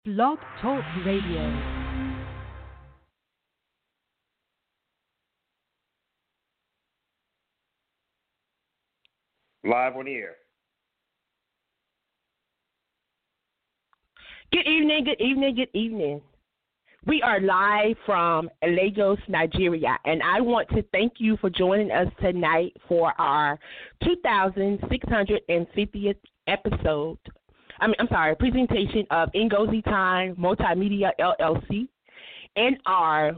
Blog Talk Radio. Live on the air. Good evening, good evening, good evening. We are live from Lagos, Nigeria, and I want to thank you for joining us tonight for our 2650th episode. Presentation of Ngozi Time Multimedia LLC and our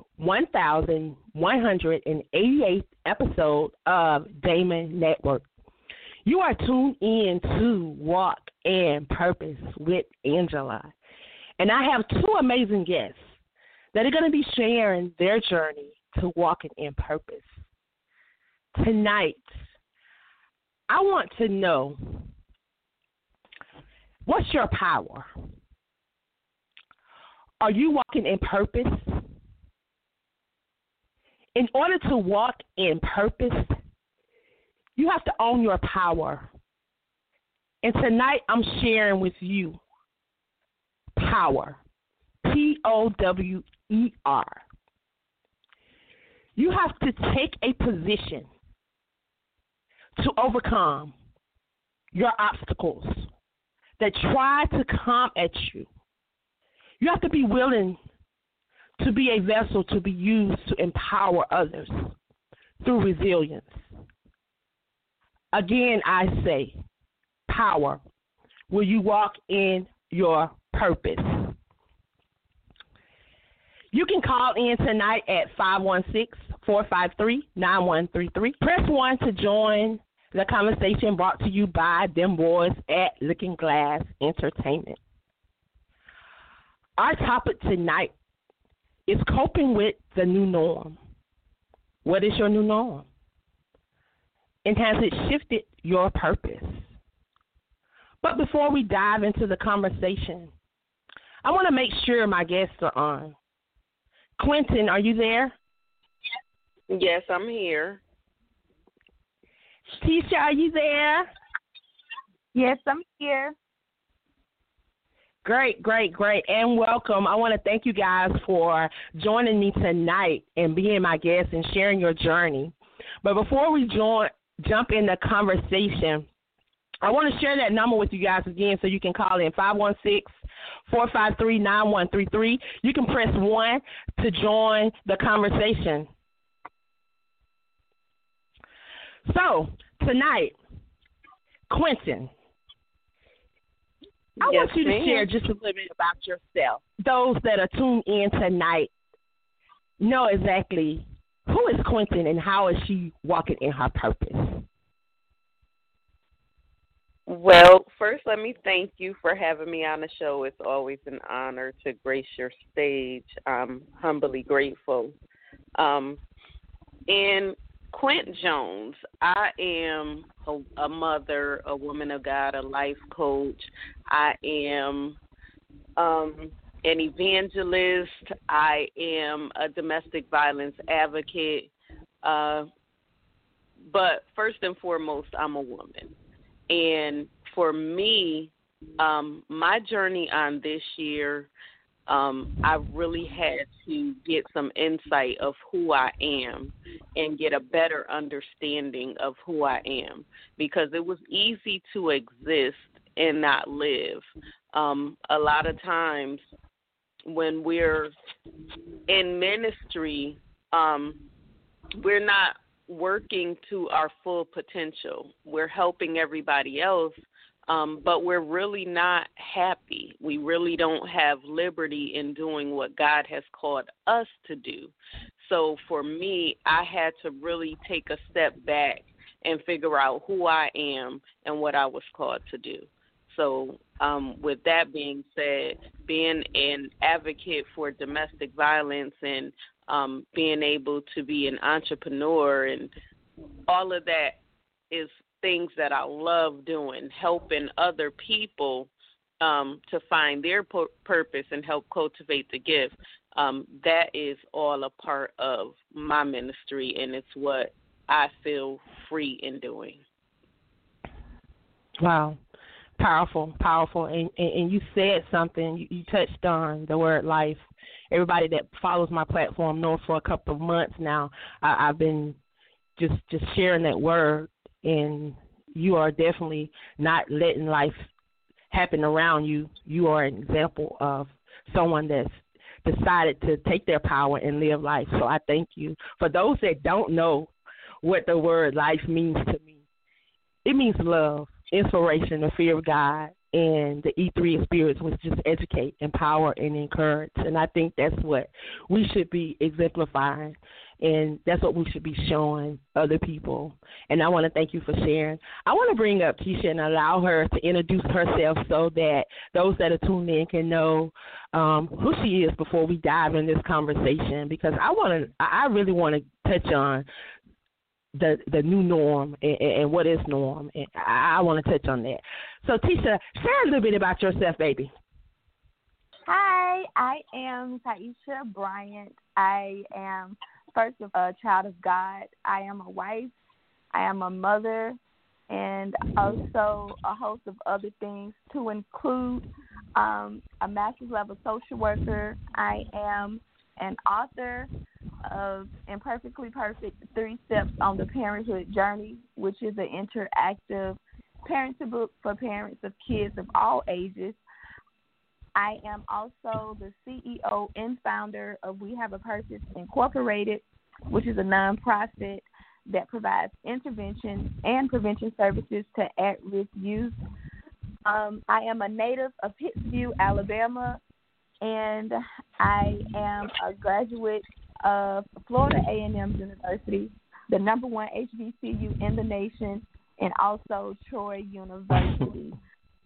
1188th episode of Damon Network. You are tuned in to Walk in Purpose with Angela. And I have two amazing guests that are going to be sharing their journey to walking in purpose. Tonight, I want to know, what's your power? Are you walking in purpose? In order to walk in purpose, you have to own your power. And tonight I'm sharing with you power. Power. You have to take a position to overcome your obstacles that try to come at you. You have to be willing to be a vessel to be used to empower others through resilience. Again, I say, power. Will you walk in your purpose? You can call in tonight at 516-453-9133. Press 1 to join the conversation brought to you by them boys at Looking Glass Entertainment. Our topic tonight is coping with the new norm. What is your new norm? And has it shifted your purpose? But before we dive into the conversation, I want to make sure my guests are on. Quentin, are you there? Yes, I'm here. Tisha, are you there? Yes, I'm here. Great. And welcome. I want to thank you guys for joining me tonight and being my guests and sharing your journey. But before we jump in the conversation, I want to share that number with you guys again so you can call in 516-453-9133. You can press 1 to join the conversation. So, tonight, Quentin, I want you to share just a little bit about yourself. Those that are tuned in tonight know exactly who is Quentin and how is she walking in her purpose. Well, first, let me thank you for having me on the show. It's always an honor to grace your stage. I'm humbly grateful. And Quint Jones, I am a mother, a woman of God, a life coach. I am an evangelist. I am a domestic violence advocate. But first and foremost, I'm a woman. And for me, my journey on this year, I really had to get some insight of who I am and get a better understanding of who I am, because it was easy to exist and not live. A lot of times when we're in ministry, we're not working to our full potential. We're helping everybody else, but we're really not happy. We really don't have liberty in doing what God has called us to do. So for me, I had to really take a step back and figure out who I am and what I was called to do. So with that being said, being an advocate for domestic violence and being able to be an entrepreneur and all of that is things that I love doing, helping other people to find their purpose and help cultivate the gift. That is all a part of my ministry, and it's what I feel free in doing. Wow. Powerful, powerful. And you said something, you touched on the word life. Everybody that follows my platform knows for a couple of months now I've been just sharing that word, and you are definitely not letting life happen around you. You are an example of someone that's decided to take their power and live life. So I thank you. For those that don't know what the word life means to me, it means love, inspiration, the fear of God, and the E3 spirits, which just educate, empower, and encourage. And I think that's what we should be exemplifying, and that's what we should be showing other people. And I want to thank you for sharing. I want to bring up Keisha and allow her to introduce herself so that those that are tuned in can know who she is before we dive in this conversation, because I really want to touch on the new norm and what is norm, and I want to touch on that. So, Tisha, share a little bit about yourself, baby. Hi, I am Taisha Bryant. I am first a child of God. I am a wife. I am a mother, and also a host of other things, to include a master's level social worker. I am an author of Imperfectly Perfect 3 Steps on the Parenthood Journey, which is an interactive parenting book for parents of kids of all ages. I am also the CEO and founder of We Have a Purpose Incorporated, which is a nonprofit that provides intervention and prevention services to at-risk youth. I am a native of Pittsview, Alabama, and I am a graduate of Florida A&M University, the number one HBCU in the nation, and also Troy University.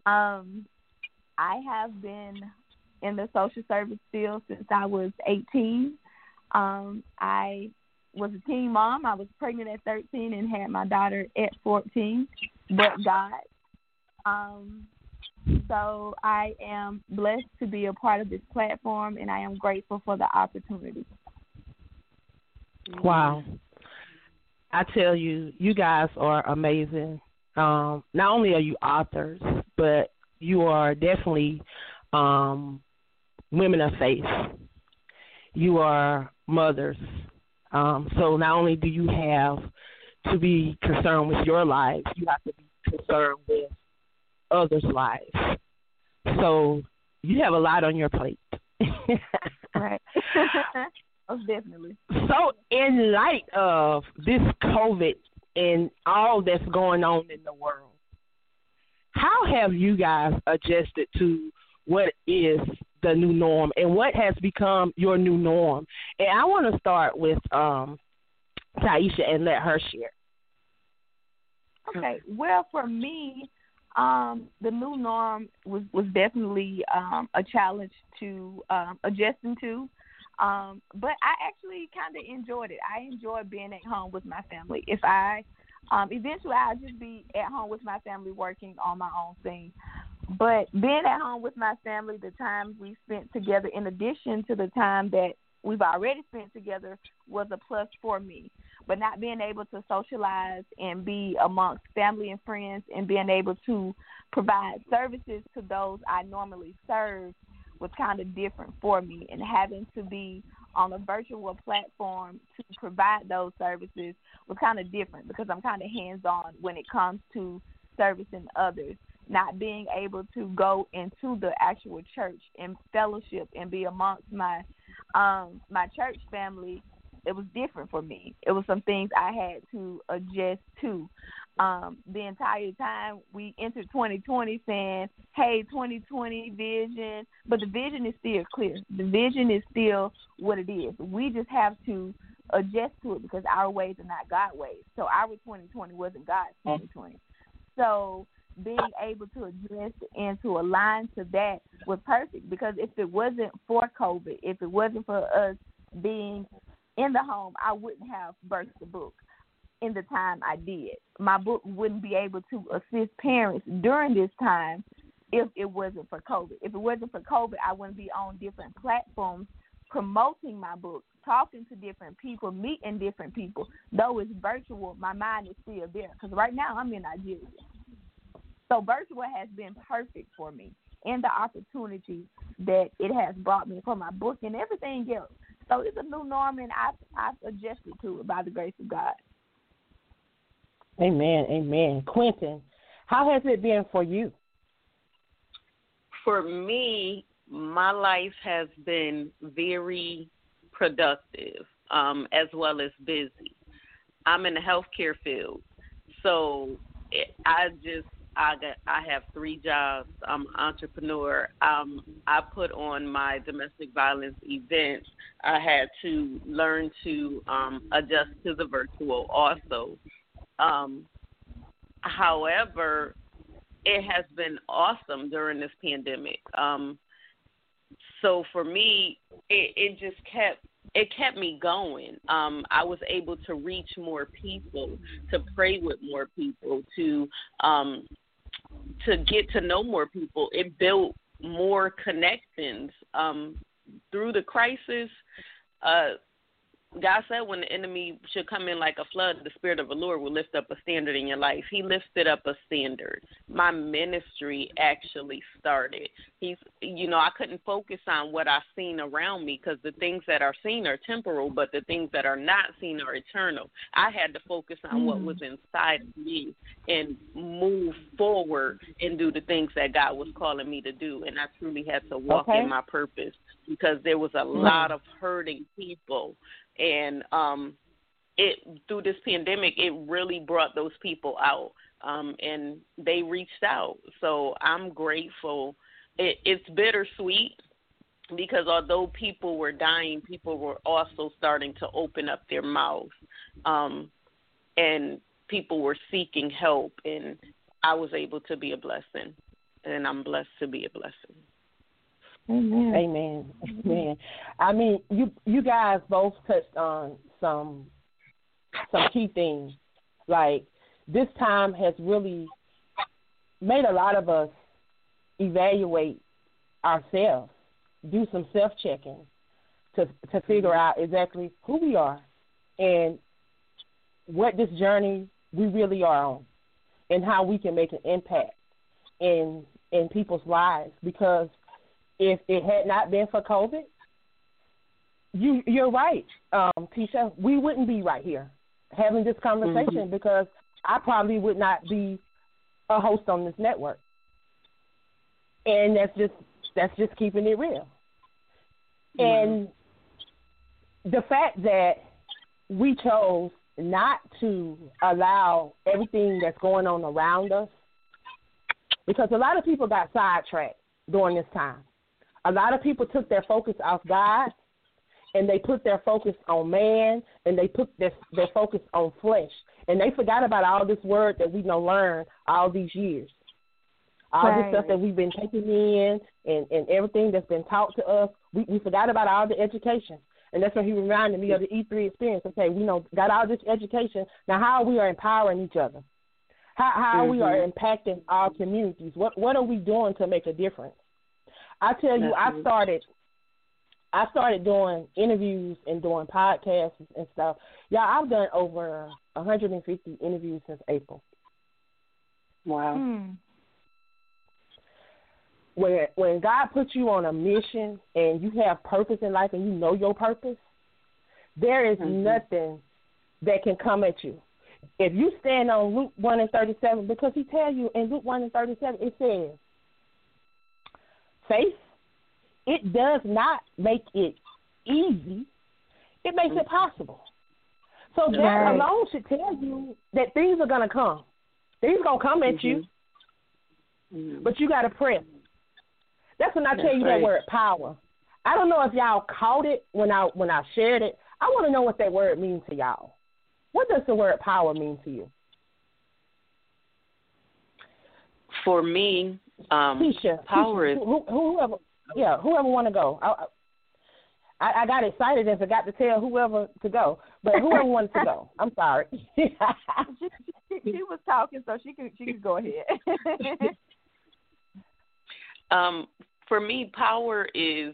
I have been in the social service field since I was 18. I was a teen mom. I was pregnant at 13 and had my daughter at 14, but God. So I am blessed to be a part of this platform, and I am grateful for the opportunity. Wow. I tell you, you guys are amazing. Not only are you authors, but you are definitely women of faith. You are mothers. So not only do you have to be concerned with your lives, you have to be concerned with others' lives. So you have a lot on your plate. Right. Most definitely. So in light of this COVID and all that's going on in the world, how have you guys adjusted to what is the new norm and what has become your new norm? And I want to start with Taisha and let her share. Okay. Well, for me, the new norm was definitely a challenge to adjusting to. But I actually kind of enjoyed it. I enjoyed being at home with my family. If I eventually I'll just be at home with my family working on my own thing. But being at home with my family, the time we spent together, in addition to the time that we've already spent together, was a plus for me. But not being able to socialize and be amongst family and friends and being able to provide services to those I normally serve was kind of different for me, and having to be on a virtual platform to provide those services was kind of different because I'm kind of hands-on when it comes to servicing others. Not being able to go into the actual church and fellowship and be amongst my church family, it was different for me. It was some things I had to adjust to. The entire time we entered 2020 saying, hey, 2020 vision, but the vision is still clear. The vision is still what it is. We just have to adjust to it because our ways are not God's ways. So our 2020 wasn't God's 2020. So being able to adjust and to align to that was perfect, because if it wasn't for COVID, if it wasn't for us being in the home, I wouldn't have birthed the book in the time I did. My book wouldn't be able to assist parents during this time if it wasn't for COVID. If it wasn't for COVID, I wouldn't be on different platforms promoting my book, talking to different people, meeting different people. Though it's virtual, my mind is still there, because right now I'm in Nigeria. So virtual has been perfect for me, and the opportunity that it has brought me for my book and everything else. So it's a new norm, and I've adjusted to it by the grace of God. Amen, amen. Quentin, how has it been for you? For me, my life has been very productive, as well as busy. I'm in the healthcare field, so I have 3 jobs. I'm an entrepreneur. I put on my domestic violence events. I had to learn to adjust to the virtual also. However, it has been awesome during this pandemic. So for me, it just kept me going. I was able to reach more people, to pray with more people, to get to know more people. It built more connections. Through the crisis, God said when the enemy should come in like a flood, the Spirit of the Lord will lift up a standard in your life. He lifted up a standard. My ministry actually started. I couldn't focus on what I've seen around me because the things that are seen are temporal, but the things that are not seen are eternal. I had to focus on what was inside of me and move forward and do the things that God was calling me to do. And I truly had to walk in my purpose because there was a lot of hurting people. And through this pandemic, it really brought those people out, and they reached out. So I'm grateful. It's bittersweet because although people were dying, people were also starting to open up their mouths, and people were seeking help, and I was able to be a blessing, and I'm blessed to be a blessing. Amen. Amen. Amen. I mean, you guys both touched on some key things. Like, this time has really made a lot of us evaluate ourselves, do some self-checking to figure out exactly who we are and what this journey we really are on and how we can make an impact in people's lives. Because if it had not been for COVID, you're right, Tisha, we wouldn't be right here having this conversation because I probably would not be a host on this network. And that's just keeping it real. And the fact that we chose not to allow everything that's going on around us, because a lot of people got sidetracked during this time. A lot of people took their focus off God, and they put their focus on man, and they put their focus on flesh. And they forgot about all this word that we've learned all these years. All this stuff that we've been taking in and everything that's been taught to us. We forgot about all the education. And that's when he reminded me of the E3 experience. Okay, we got all this education. Now how we are empowering each other. How we are impacting our communities. What are we doing to make a difference? I tell you, I started doing interviews and doing podcasts and stuff. Yeah, I've done over 150 interviews since April. Wow. When God puts you on a mission and you have purpose in life and you know your purpose, there is nothing that can come at you. If you stand on Luke 1:37, because he tells you in Luke 1:37, it says, faith, it does not make it easy. It makes it possible. So that alone should tell you that things are going to come. Things are going to come at you, but you got to press. That's when I tell you that word power. I don't know if y'all caught it when I shared it. I want to know what that word means to y'all. What does the word power mean to you? For me, Tisha, power is... Whoever want to go. I got excited and forgot to tell whoever to go, but whoever wanted to go. I'm sorry. she was talking, so she could go ahead. For me, power is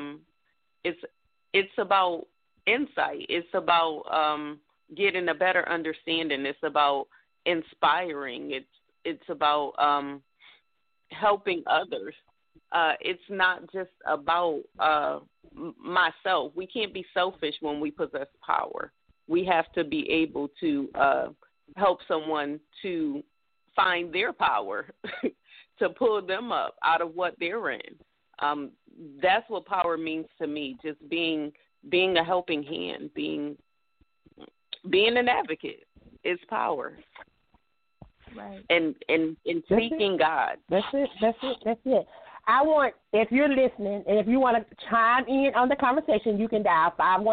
it's about insight. It's about getting a better understanding. It's about inspiring. It's about helping others. It's not just about myself. We can't be selfish when we possess power. We have to be able to help someone to find their power, to pull them up out of what they're in. That's what power means to me. Just being a helping hand, being an advocate is power. Right. And seeking God. That's it. I want, if you're listening, and if you want to chime in on the conversation, you can dial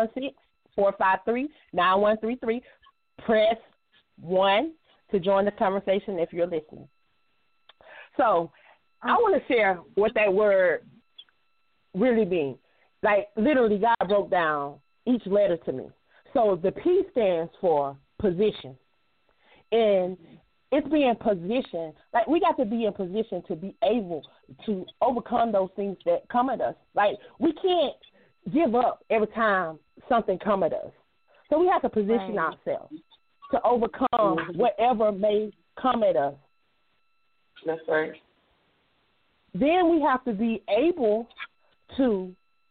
516-453-9133. Press 1 to join the conversation if you're listening. So I want to share what that word really means. Like, literally, God broke down each letter to me. So the P stands for position. And it's being positioned. Like, we got to be in position to be able to overcome those things that come at us. Like, we can't give up every time something comes at us. So we have to position ourselves to overcome whatever may come at us. That's right. Then we have to be able to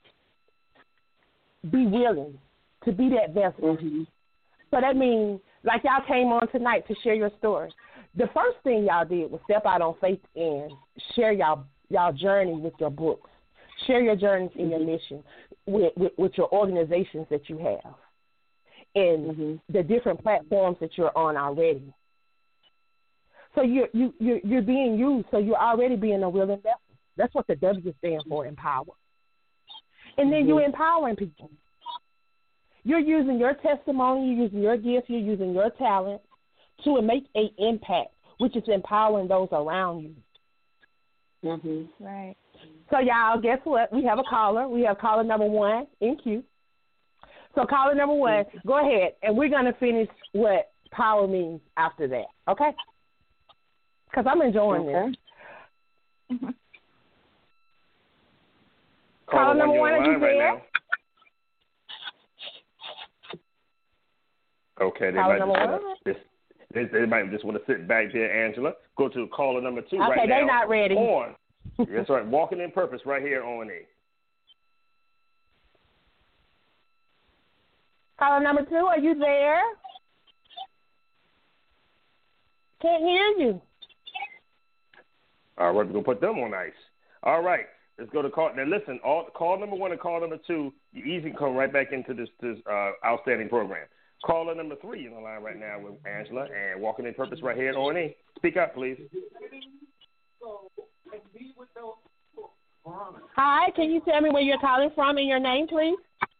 be willing to be that vessel. Mm-hmm. So that means, like y'all came on tonight to share your story. The first thing y'all did was step out on faith and share y'all journey with your books. Share your journeys in your mission with your organizations that you have and the different platforms that you're on already. So you're being used, so you're already being a willing vessel. That's what the W stands for, empower. And then you're empowering people. You're using your testimony, you're using your gifts, you're using your talent to make an impact, which is empowering those around you. Mm-hmm. Right. So, y'all, guess what? We have a caller. We have caller number 1 in queue. So, caller number 1, go ahead, and we're going to finish what power means after that, okay? Because I'm enjoying this. Mm-hmm. Caller number 1, are you there? Right, okay, they might just want to sit back there, Angela. Go to caller number 2 right now. Okay, they're not ready. On. That's right, Walking in Purpose right here on A. Caller number 2, are you there? Can't hear you. All right, we're going to put them on ice. All right, let's go to call. Now, listen, call number 1 and call number 2, you easily come right back into this outstanding program. Caller number 3 on the line right now with Angela and Walking in Purpose right here on A. Speak up, please. Hi, can you tell me where you're calling from and your name, please?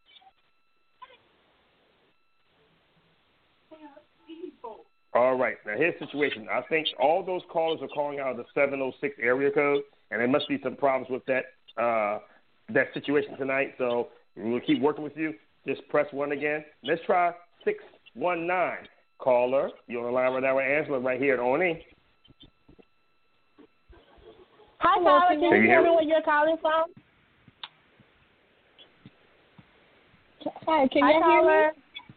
All right. Now, here's the situation. I think all those callers are calling out of the 706 area code, and there must be some problems with that situation tonight. So we'll keep working with you. Just press 1 again. Let's try 619. Caller, you're on the line right now with Angela right here at ONE. Hi, caller. Can you tell me where you're calling from? Hi, can you hear me?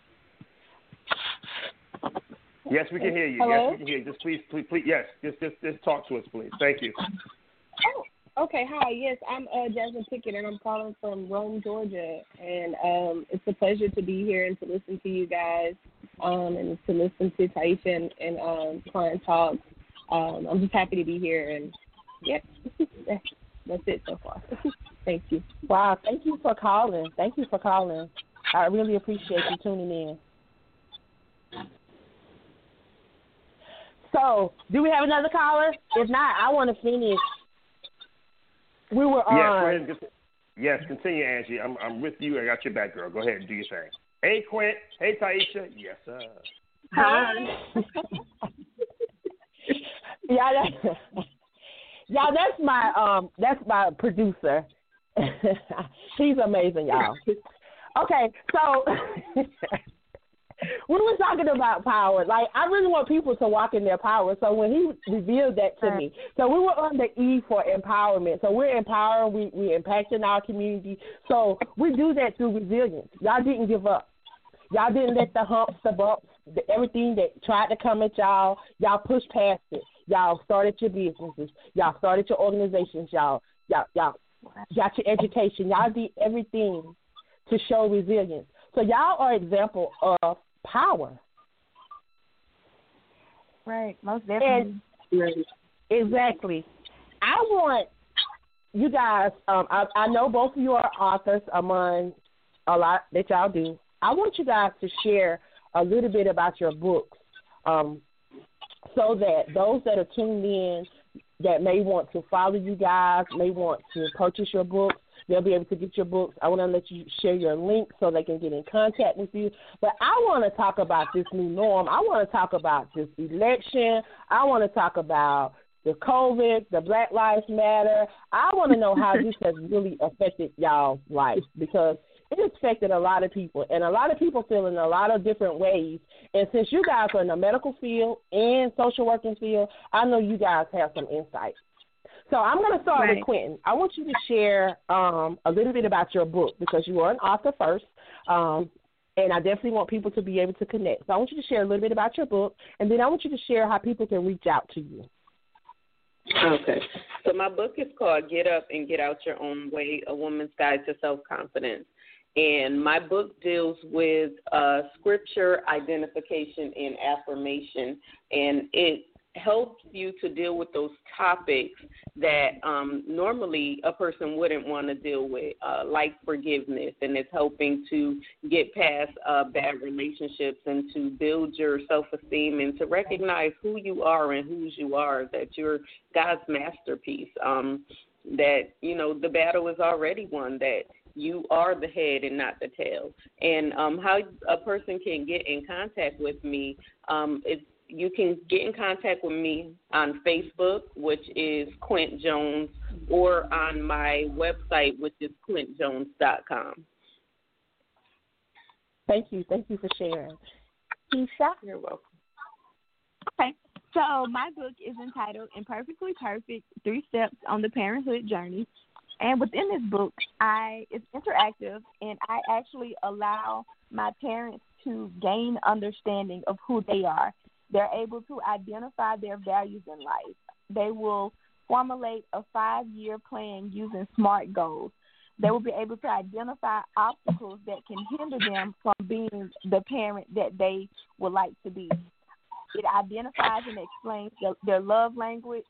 Yes, we can hear you. Hello? Yes, we can hear you. Just please, yes, just talk to us, please. Thank you. Oh, okay. Hi. Yes, I'm Jasmine Pickett, and I'm calling from Rome, Georgia. And it's a pleasure to be here and to listen to you guys, and to listen to Taisha and Client Talk. I'm just happy to be here, and yeah, that's it so far. Thank you. Wow, thank you for calling. I really appreciate you tuning in. So, do we have another caller? If not, I want to finish. We were on. Yes, continue, Angie. I'm with you. I got your back, girl. Go ahead and do your thing. Hey, Quint. Hey, Taisha. Yes, sir. Hi. that's my producer. He's amazing, y'all. Okay, so we were talking about power. Like, I really want people to walk in their power. So when he revealed that to me, so we were on the E for empowerment. So we're empowering, we're impacting our community. So we do that through resilience. Y'all didn't give up. Y'all didn't let the humps, the bumps, everything that tried to come at y'all pushed past it. Y'all started your businesses. Y'all started your organizations. Y'all got your education. Y'all did everything to show resilience. So y'all are an example of power. Right, most definitely. And, exactly. I want you guys, I know both of you are authors among a lot that y'all do. I want you guys to share a little bit about your books so that those that are tuned in that may want to follow you guys, may want to purchase your books, they'll be able to get your books. I want to let you share your link so they can get in contact with you. But I want to talk about this new norm. I want to talk about this election. I want to talk about the COVID, the Black Lives Matter. I want to know how this has really affected y'all's life, because it affected a lot of people, and a lot of people feel in a lot of different ways. And since you guys are in the medical field and social working field, I know you guys have some insight. So I'm going to start with Quentin. I want you to share a little bit about your book, because you are an author first, and I definitely want people to be able to connect. So I want you to share a little bit about your book, and then I want you to share how people can reach out to you. Okay. So my book is called Get Up and Get Out Your Own Way, A Woman's Guide to Self-Confidence. And my book deals with scripture, identification, and affirmation. And it helps you to deal with those topics that normally a person wouldn't want to deal with, like forgiveness. And it's helping to get past bad relationships and to build your self-esteem and to recognize who you are and whose you are, that you're God's masterpiece, that, you know, the battle is already won, that you are the head and not the tail. And how a person can get in contact with me, you can get in contact with me on Facebook, which is Quint Jones, or on my website, which is quintjones.com. Thank you. Thank you for sharing. Keisha? You're welcome. Okay. So my book is entitled Imperfectly Perfect, 3 Steps on the Parenthood Journey. And within this book, it's interactive, and I actually allow my parents to gain understanding of who they are. They're able to identify their values in life. They will formulate a 5-year plan using SMART goals. They will be able to identify obstacles that can hinder them from being the parent that they would like to be. It identifies and explains their love language.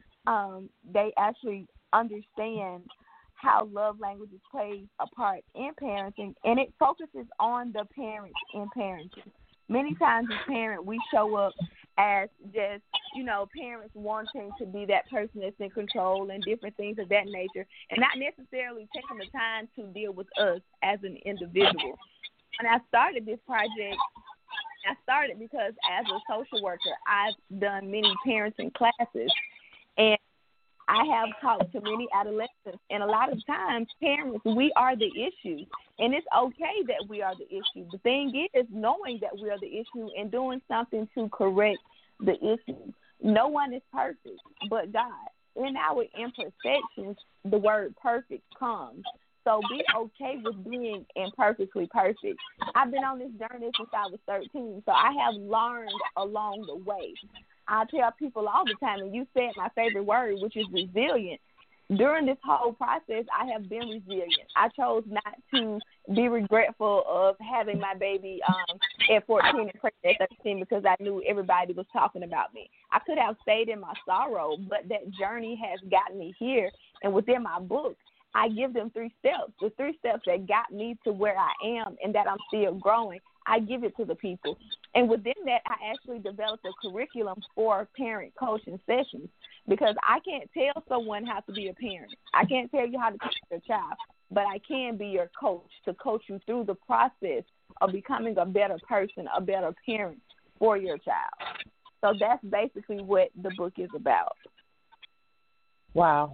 They actually understand how love languages plays a part in parenting, and it focuses on the parents in parenting. Many times as parents, we show up as just, you know, parents wanting to be that person that's in control and different things of that nature, and not necessarily taking the time to deal with us as an individual. When I started this project, I started because as a social worker, I've done many parenting classes, and I have talked to many adolescents, and a lot of times parents, we are the issue, and it's okay that we are the issue. The thing is knowing that we are the issue and doing something to correct the issue. No one is perfect but God. In our imperfections, the word perfect comes. So be okay with being imperfectly perfect. I've been on this journey since I was 13, so I have learned along the way. I tell people all the time, and you said my favorite word, which is resilient. During this whole process, I have been resilient. I chose not to be regretful of having my baby at 14 and pregnant at 13 because I knew everybody was talking about me. I could have stayed in my sorrow, but that journey has gotten me here. And within my book, I give them 3 steps, the 3 steps that got me to where I am and that I'm still growing. I give it to the people. And within that, I actually developed a curriculum for parent coaching sessions because I can't tell someone how to be a parent. I can't tell you how to teach your child, but I can be your coach to coach you through the process of becoming a better person, a better parent for your child. So that's basically what the book is about. Wow.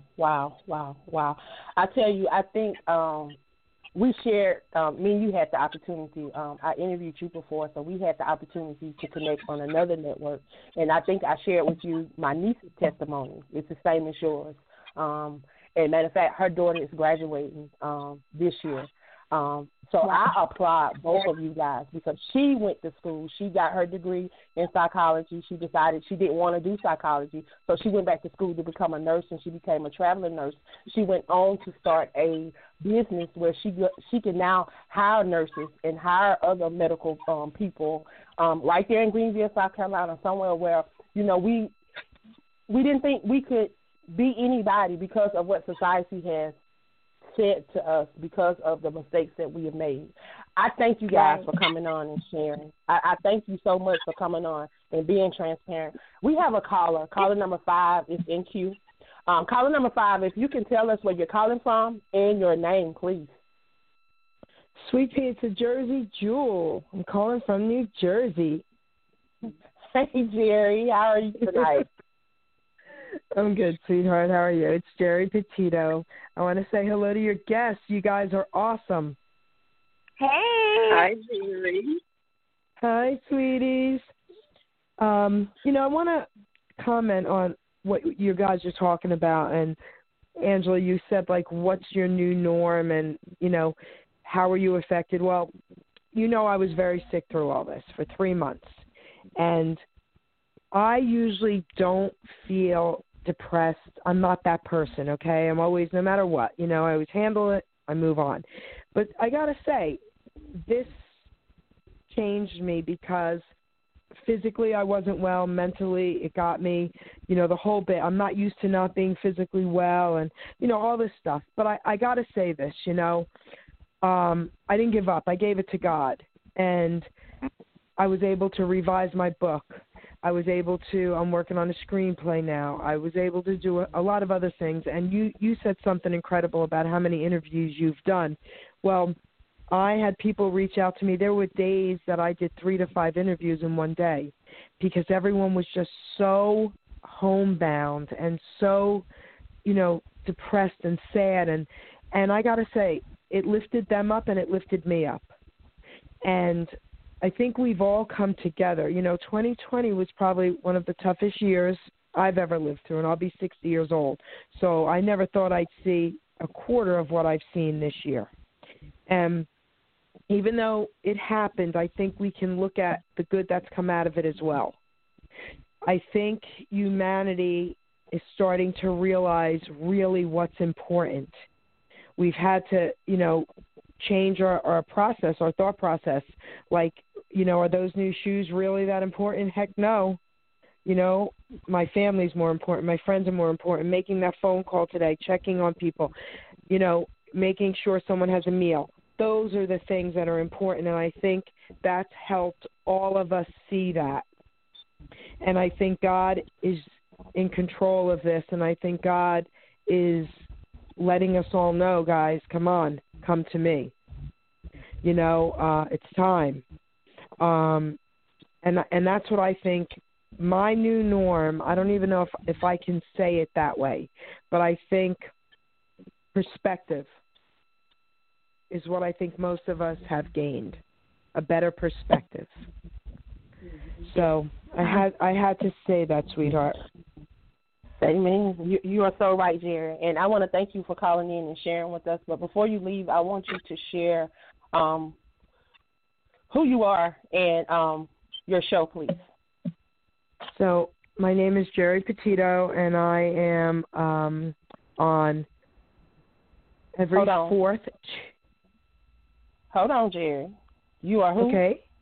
I tell you, I think we shared, me and you had the opportunity, I interviewed you before, so we had the opportunity to connect on another network, and I think I shared with you my niece's testimony. It's the same as yours. And matter of fact, her daughter is graduating this year. So I applaud both of you guys because she went to school. She got her degree in psychology. She decided she didn't want to do psychology, so she went back to school to become a nurse, and she became a traveling nurse. She went on to start a business where she can now hire nurses and hire other medical people right there in Greenville, South Carolina, somewhere where, you know, we didn't think we could be anybody because of what society has said to us because of the mistakes that we have made. I thank you guys for coming on and sharing. I thank you so much for coming on and being transparent. We have a caller. Caller number 5 is in queue. Caller number 5, if you can tell us where you're calling from and your name, please. Sweet Pizza Jersey Jewel. I'm calling from New Jersey. Hey, Jerry. How are you tonight? I'm good, sweetheart. How are you? It's Jerry Petito. I want to say hello to your guests. You guys are awesome. Hey. Hi, Jerry. Hi, sweeties. You know, I want to comment on what you guys are talking about. And, Angela, you said, like, what's your new norm and, you know, how were you affected? Well, you know, I was very sick through all this for 3 months. And I usually don't feel depressed. I'm not that person, okay? I'm always, no matter what, you know, I always handle it, I move on. But I got to say, this changed me because physically I wasn't well, mentally it got me, you know, the whole bit. I'm not used to not being physically well and, you know, all this stuff. But I got to say this, you know, I didn't give up. I gave it to God. And I was able to revise my book. I was able to, I'm working on a screenplay now. I was able to do a lot of other things. And you said something incredible about how many interviews you've done. Well, I had people reach out to me. There were days that I did 3 to 5 interviews in one day because everyone was just so homebound and so, you know, depressed and sad. And I got to say, it lifted them up and it lifted me up. And I think we've all come together. You know, 2020 was probably one of the toughest years I've ever lived through, and I'll be 60 years old. So I never thought I'd see a quarter of what I've seen this year. And even though it happened, I think we can look at the good that's come out of it as well. I think humanity is starting to realize really what's important. We've had to, you know, change our process, our thought process. Like, you know, are those new shoes really that important? Heck no. You know, my family's more important. My friends are more important. Making that phone call today, checking on people, you know, making sure someone has a meal. Those are the things that are important, and I think that's helped all of us see that. And I think God is in control of this, and I think God is letting us all know, guys, come on, come to me. You know, it's time. And that's what I think my new norm, I don't even know if I can say it that way, but I think perspective is what I think most of us have gained, a better perspective. So I had to say that, sweetheart. Amen. You are so right, Jerry. And I want to thank you for calling in and sharing with us. But before you leave, I want you to share who you are and your show, please. So my name is Jerry Petito, and I am on every fourth. Hold on, Jerry. You are who?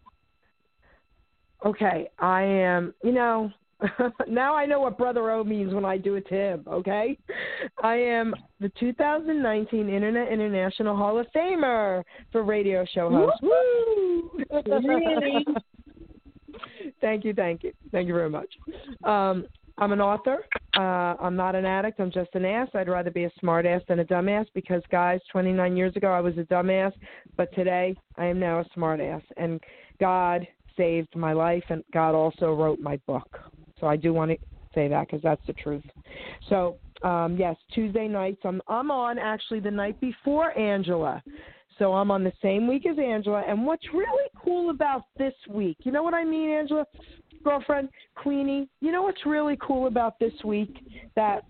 Okay, I am, you know, now I know what Brother O means when I do it to him, okay? I am the 2019 Internet International Hall of Famer for radio show host. Woo! Really? Thank you very much. I'm an author. I'm not an addict. I'm just an ass. I'd rather be a smart ass than a dumbass because, guys, 29 years ago I was a dumbass, but today I am now a smart ass. And God saved my life, and God also wrote my book. So I do want to say that because that's the truth. So, yes, Tuesday nights, I'm on actually the night before Angela. So I'm on the same week as Angela. And what's really cool about this week, you know what I mean, Angela? Girlfriend, Queenie, you know what's really cool about this week? That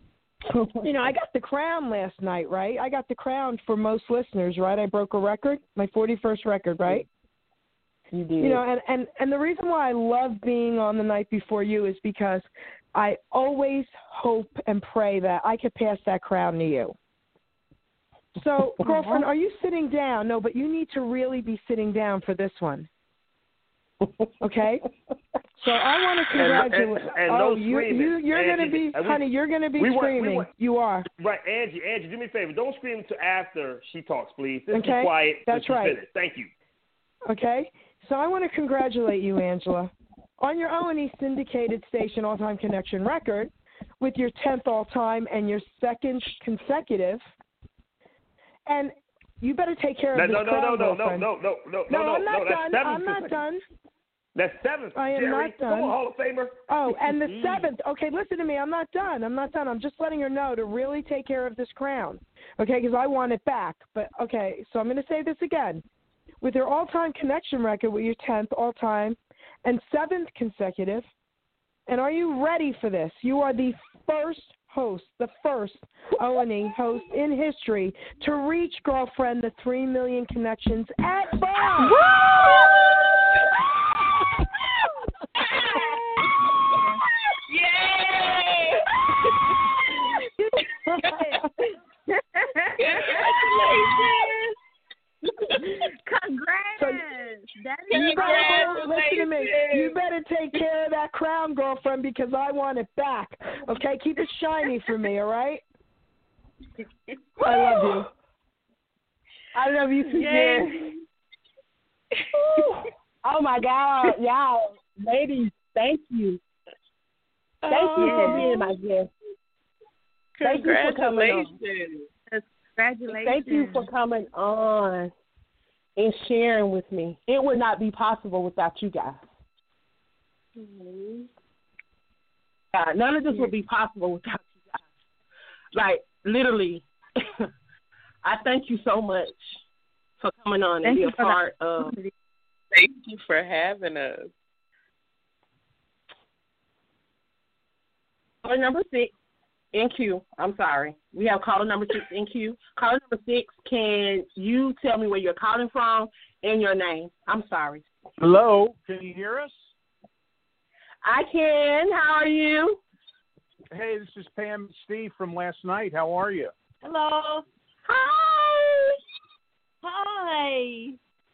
You know, I got the crown last night, right? I got the crown for most listeners, right? I broke a record, my 41st record, right? You did. You know, and the reason why I love being on the night before you is because I always hope and pray that I could pass that crown to you. So, girlfriend, are you sitting down? No, but you need to really be sitting down for this one. Okay? So I want to congratulate. You're going to be, honey, you're going to be screaming. You are. Right, Angie, do me a favor. Don't scream until after she talks, please. Just okay? Be quiet. That's right. Thank you. Okay? So I want to congratulate you, Angela, on your O&E syndicated station all-time connection record with your 10th all-time and your 2nd consecutive. And you better take care of this crowd, girlfriend. No, I'm not done. I'm not done. That's 7th, I am Jerry. not done. Come on, Hall of Famer. Oh, and the 7th. Okay, listen to me. I'm not done. I'm just letting her know to really take care of this crown. Okay, because I want it back. But, okay, so I'm going to say this again. With your all-time connection record with your 10th all-time and 7th consecutive, and are you ready for this? You are the first O&E host in history to reach, girlfriend, the 3 million connections at birth. Yay! Congrats! So, Listen to me. You better take care of that crown, girlfriend, because I want it back. Okay, keep it shiny for me. All right. I love you. I love you, sister. Oh my God, y'all, ladies, thank you. Thank you for being my guest. Thank you for coming on. Congratulations. Thank you for coming on and sharing with me. It would not be possible without you guys. Mm-hmm. None of this would be possible without you guys. Like, literally, I thank you so much for coming on and being a part of. Thank you for having us. Caller number 6 in queue. I'm sorry. We have caller number 6 in queue. Caller number 6, can you tell me where you're calling from and your name? I'm sorry. Hello. Can you hear us? I can. How are you? Hey, this is Pam and Steve from last night. How are you? Hello. Hi. Hi.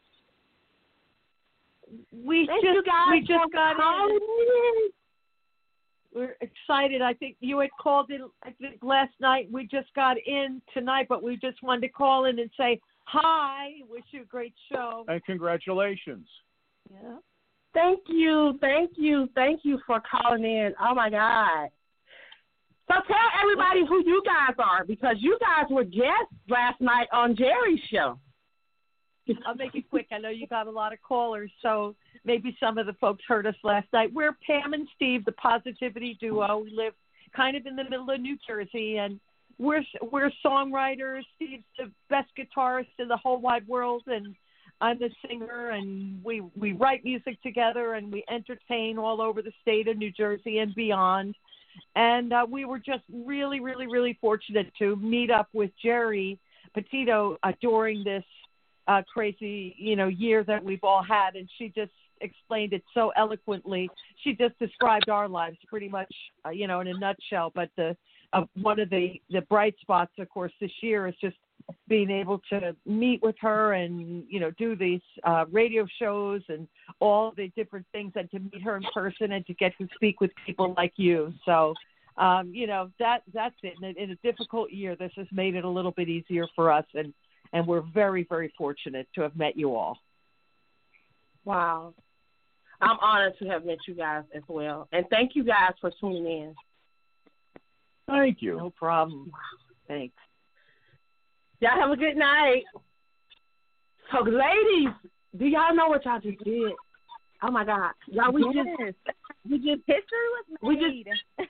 We just got in. We're excited. I think you had called in, I think, last night. We just got in tonight, but we just wanted to call in and say hi. Wish you a great show. And congratulations. Yeah. Thank you for calling in. Oh, my God. So tell everybody who you guys are, because you guys were guests last night on Jerry's show. I'll make it quick. I know you got a lot of callers, so maybe some of the folks heard us last night. We're Pam and Steve, the Positivity Duo. We live kind of in the middle of New Jersey, and we're songwriters. Steve's the best guitarist in the whole wide world, and I'm the singer, and we write music together, and we entertain all over the state of New Jersey and beyond. And we were just really, really, really fortunate to meet up with Jerry Petito during this crazy, year that we've all had, and she just explained it so eloquently. She just described our lives pretty much, in a nutshell. But one of the bright spots, of course, this year is just being able to meet with her and, do these radio shows and all the different things, and to meet her in person and to get to speak with people like you. So, that's it. In a difficult year, this has made it a little bit easier for us, and we're very, very fortunate to have met you all. Wow. I'm honored to have met you guys as well. And thank you guys for tuning in. Thank you. No problem. Thanks. Y'all have a good night. So, ladies, do y'all know what y'all just did? Oh, my God. Y'all, we just history was made.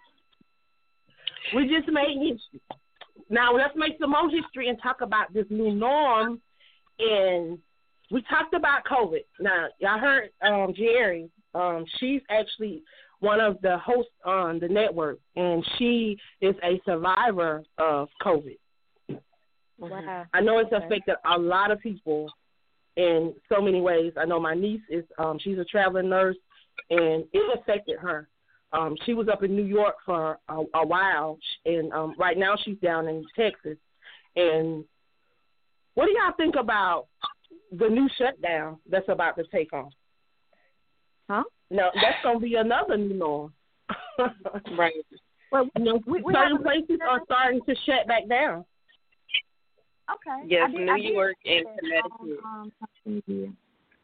We just made history. Now, let's make some more history and talk about this new norm. And we talked about COVID. Now, y'all heard Jerry. She's actually one of the hosts on the network, and she is a survivor of COVID. Wow. I know it's affected a lot of people in so many ways. I know my niece is she's a traveling nurse, and it affected her. She was up in New York for a while, and right now she's down in Texas. And what do y'all think about the new shutdown that's about to take on? Huh? No, that's going to be another new norm. Right. Well, certain places are starting to shut back down. Okay. Yes, New York and Connecticut.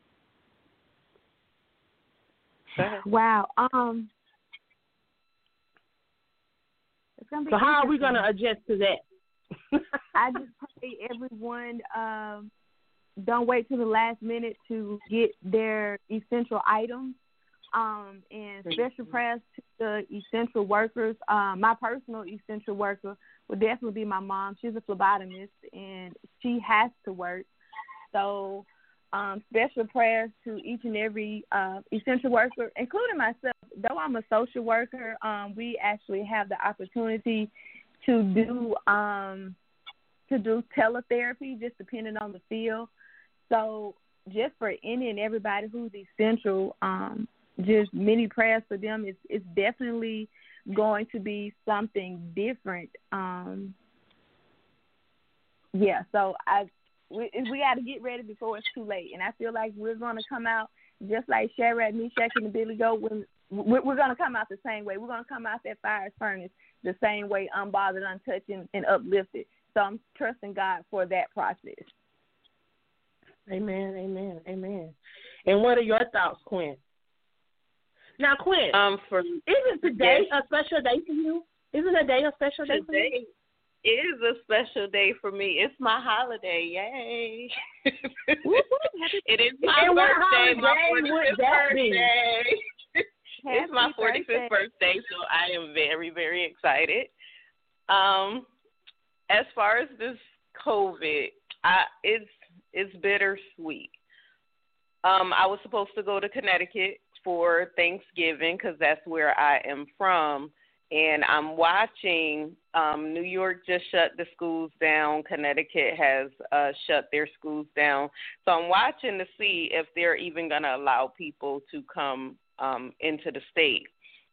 Wow. It's gonna be. So how are we going to adjust to that? I just pray everyone don't wait till the last minute to get their essential items. And special prayers to the essential workers. My personal essential worker would definitely be my mom. She's a phlebotomist, and she has to work. So special prayers to each and every essential worker, including myself. Though I'm a social worker, we actually have the opportunity to do teletherapy, just depending on the field. So just for any and everybody who's essential, just many prayers for them. It's definitely going to be something different. So we got to get ready before it's too late. And I feel like we're going to come out just like Shadrach, Meshach, and Abednego. When we're going to come out the same way. We're going to come out that fire furnace the same way, unbothered, untouched, and uplifted. So I'm trusting God for that process. Amen, amen, amen. And what are your thoughts, Quinn? Now, Quinn, isn't today a special day for you? Isn't today a special day for you? Today is a special day for me. It's my holiday. Yay. It is my birthday. My 45th birthday. It's my 45th birthday, so I am very, very excited. As far as this COVID, it's bittersweet. I was supposed to go to Connecticut for Thanksgiving because that's where I am from, and I'm watching New York just shut the schools down. Connecticut has shut their schools down. So I'm watching to see if they're even going to allow people to come into the state.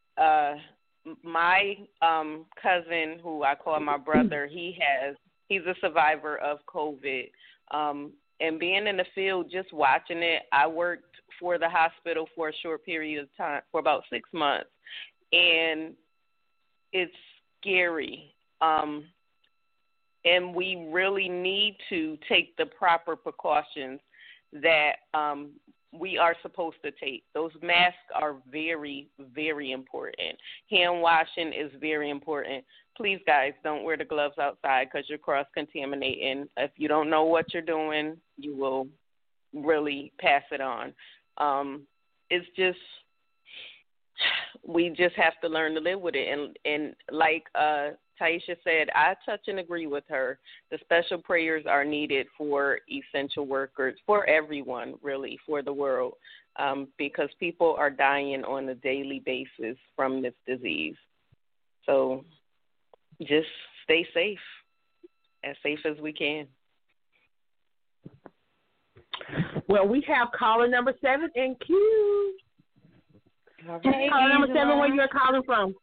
My cousin, who I call my brother, he's a survivor of COVID. And being in the field, just watching it, I worked for the hospital for a short period of time, for about 6 months. And it's scary. And we really need to take the proper precautions that we are supposed to take. Those masks are very, very important. Hand washing is very important. Please, guys, don't wear the gloves outside because you're cross-contaminating. If you don't know what you're doing, you will really pass it on. It's just, we just have to learn to live with it. And like Taisha said, I touch and agree with her. The special prayers are needed for essential workers, for everyone, really, for the world, because people are dying on a daily basis from this disease. So just stay safe as we can. Well, we have caller number 7 in queue. Hey, caller number 7, where you're calling from?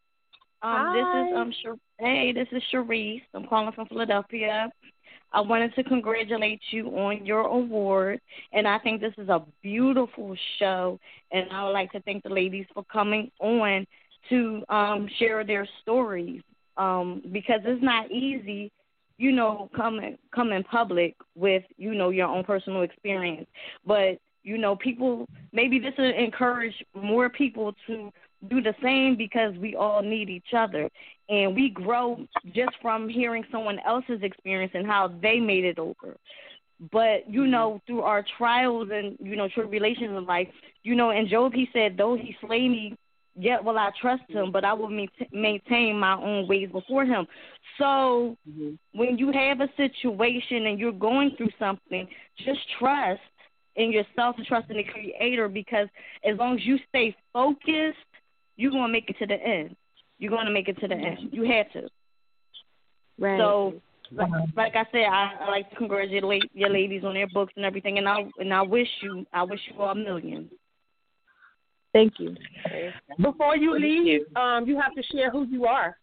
This is Sharice. I'm calling from Philadelphia. I wanted to congratulate you on your award, and I think this is a beautiful show, and I would like to thank the ladies for coming on to share their stories, because it's not easy, come in public with, your own personal experience. But, people, maybe this will encourage more people to do the same, because we all need each other. And we grow just from hearing someone else's experience and how they made it over. But, through our trials and, tribulations in life, and Job, he said, though he slay me, yet will I trust him, but I will maintain my own ways before him. So when you have a situation and you're going through something, just trust in yourself and trust in the Creator, because as long as you stay focused you're going to make it to the end. You're going to make it to the end. You had to. Right. So, like I said, I like to congratulate your ladies on their books and everything, and I wish you all millions. Thank you. Before you leave, you have to share who you are.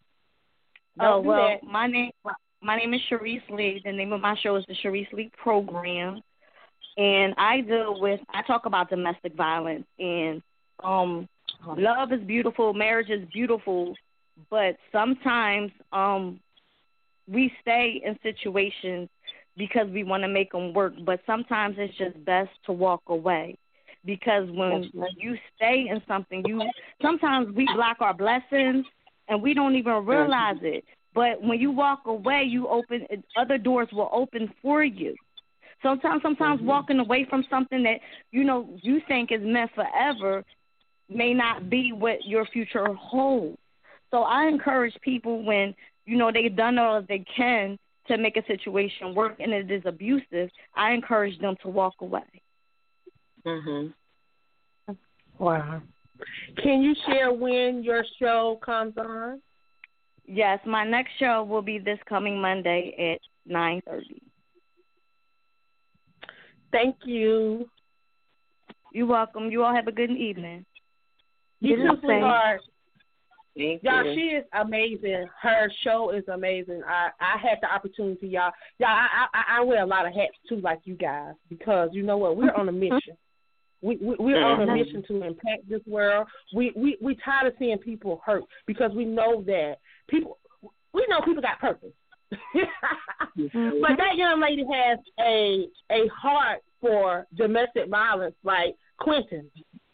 My name is Sharice Lee. The name of my show is the Sharice Lee Program, and I talk about domestic violence, and love is beautiful, marriage is beautiful, but sometimes we stay in situations because we want to make them work, but sometimes it's just best to walk away. Because when you stay in something, sometimes we block our blessings and we don't even realize it. But when you walk away, other doors will open for you. Sometimes walking away from something that you think is meant forever may not be what your future holds. So I encourage people when they've done all they can to make a situation work and it is abusive, I encourage them to walk away. Wow. Can you share when your show comes on? Yes, my next show will be this coming Monday at 9:30. Thank you. You're welcome. You all have a good evening. You too, sweetheart. Thank y'all, you. she is amazing. Her show is amazing. I had the opportunity, y'all. I wear a lot of hats too, like you guys, because you know what? We're on a mission. We're on a mission to impact this world. We tired of seeing people hurt because we know that people got purpose. But that young lady has a heart for domestic violence, like Quentin.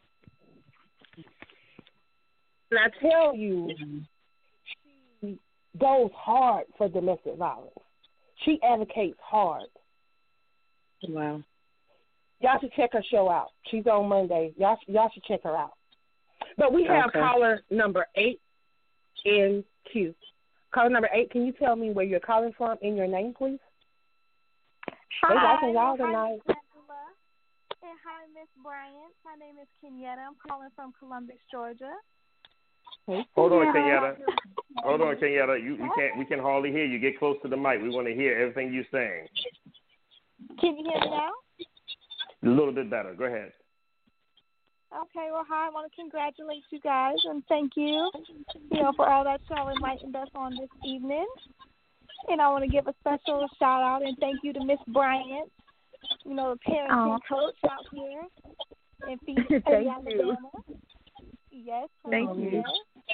And I tell you, she goes hard for domestic violence. She advocates hard. Wow. Y'all should check her show out. She's on Monday. Y'all should check her out. But we have caller number 8 in queue. Caller number 8, can you tell me where you're calling from and your name, please? Hi, y'all tonight. Angela. And hi, Miss Bryant. My name is Kenyatta. I'm calling from Columbus, Georgia. Hold on, Kenyatta. We can hardly hear you. Get close to the mic. We want to hear everything you're saying. Can you hear me now? A little bit better. Go ahead. Okay, well, hi. I want to congratulate you guys and thank you, for all that y'all enlightened us on this evening. And I want to give a special shout out and thank you to Miss Bryant, the parenting coach out here in Phoenix, Alabama. Yes. Thank you.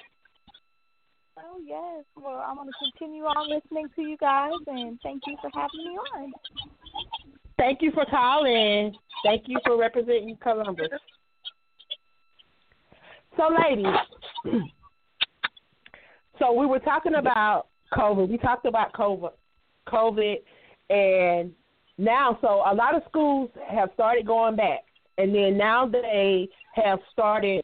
Oh, yes. Well, I'm going to continue on listening to you guys, and thank you for having me on. Thank you for calling. Thank you for representing Columbus. So, ladies, so we were talking about COVID. We talked about COVID, and now, so a lot of schools have started going back, and then now they have started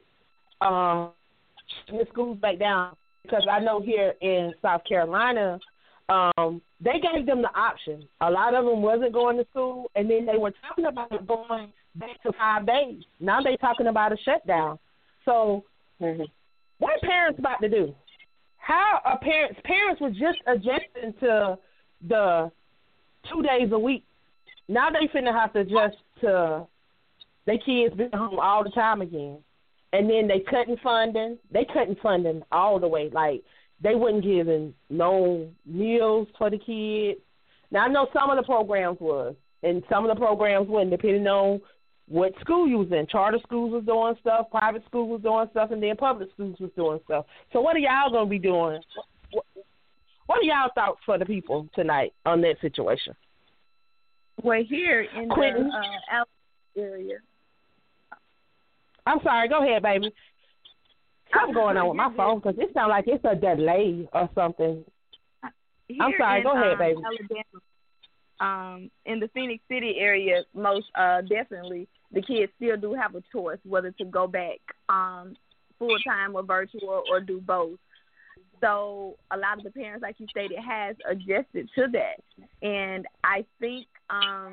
the schools back down, because I know here in South Carolina, they gave them the option. A lot of them wasn't going to school, and then they were talking about going back to 5 days. Now they're talking about a shutdown. So what are parents about to do? How are parents? Parents were just adjusting to the 2 days a week. Now they finna have to adjust to their kids being home all the time again. And then they cutting funding. They cutting funding all the way. Like, they wasn't giving no meals for the kids. Now, I know some of the programs was, and some of the programs wasn't, depending on what school you was in. Charter schools was doing stuff, private schools was doing stuff, and then public schools was doing stuff. So what are y'all going to be doing? What are y'all thoughts for the people tonight on that situation? Well, here in Quentin. the Alabama area. I'm sorry. Go ahead, baby. Something going on with my phone because it sounds like it's a delay or something. I'm sorry. Go ahead, baby. Alabama, in the Phoenix City area, most definitely the kids still do have a choice whether to go back full time or virtual or do both. So a lot of the parents, like you stated, has adjusted to that. And I think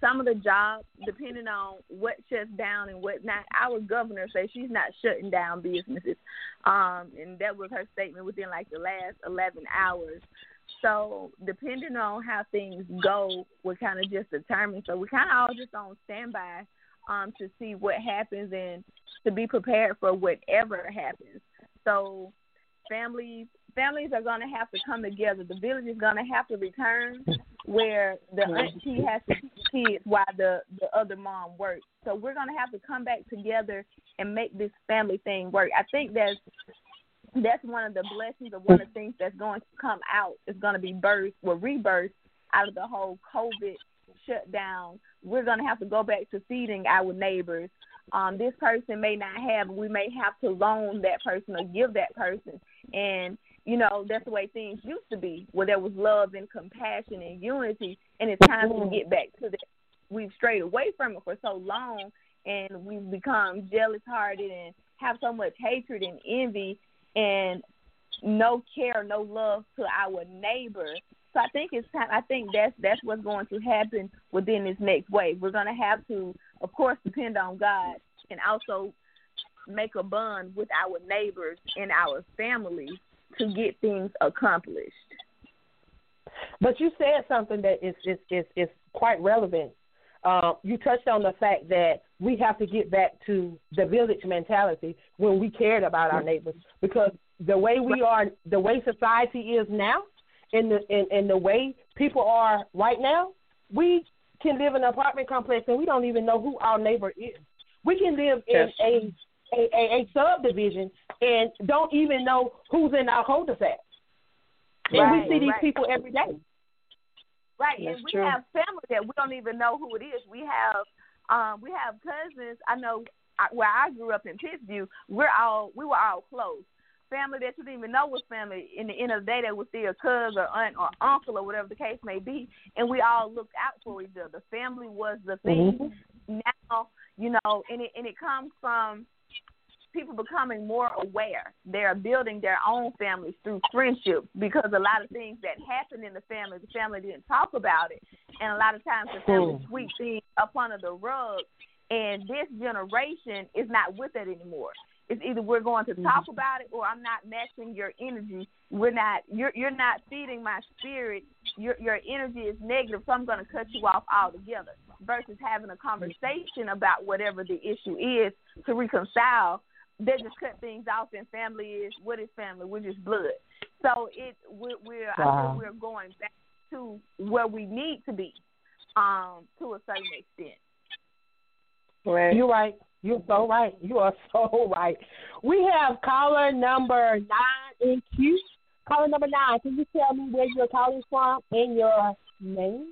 some of the jobs, depending on what shuts down and what not, our governor says she's not shutting down businesses. And that was her statement within like the last 11 hours. So depending on how things go, we're kind of just determined. So we're kind of all just on standby to see what happens and to be prepared for whatever happens. So families are going to have to come together. The village is going to have to return where the auntie has to teach kids while the other mom works. So we're going to have to come back together and make this family thing work. I think that's one of the blessings of one of the things that's going to come out is going to be rebirth out of the whole COVID shutdown. We're going to have to go back to feeding our neighbors. This person may not have, we may have to loan that person or give that person. And, you know, that's the way things used to be, where there was love and compassion and unity, and it's time to get back to that. We've strayed away from it for so long, and we've become jealous-hearted and have so much hatred and envy and no care, no love to our neighbor. So I think it's time. I think that's what's going to happen within this next wave. We're going to have to, of course, depend on God and also make a bond with our neighbors and our families to get things accomplished. But you said something that is quite relevant. You touched on the fact that we have to get back to the village mentality when we cared about our neighbors, because the way we are, the way society is now, in the way people are right now, we can live in an apartment complex and we don't even know who our neighbor is. We can live in a subdivision and don't even know who's in our cul-de-sac. And we see these people every day. Right, and we have family that we don't even know who it is. We have cousins. I know where I grew up in Pittsview, we were all close. Family that you didn't even know was family. In the end of the day, they were still cousin or aunt or uncle or whatever the case may be, and we all looked out for each other. Family was the thing. Now, you know, and it comes from people becoming more aware. They're building their own families through friendship, because a lot of things that happen in the family didn't talk about it, and a lot of times the family sweep things up under the rug, and this generation is not with it anymore. It's either we're going to talk about it or I'm not matching your energy. You're not feeding my spirit. Your energy is negative, so I'm going to cut you off altogether, versus having a conversation about whatever the issue is to reconcile. They just cut things off, and family is, what is family? We're just blood. So I think we're going back to where we need to be to a certain extent. Right. You're right. You're so right. You are so right. We have caller number 9 in queue. Caller number 9, can you tell me where you're calling from and your name?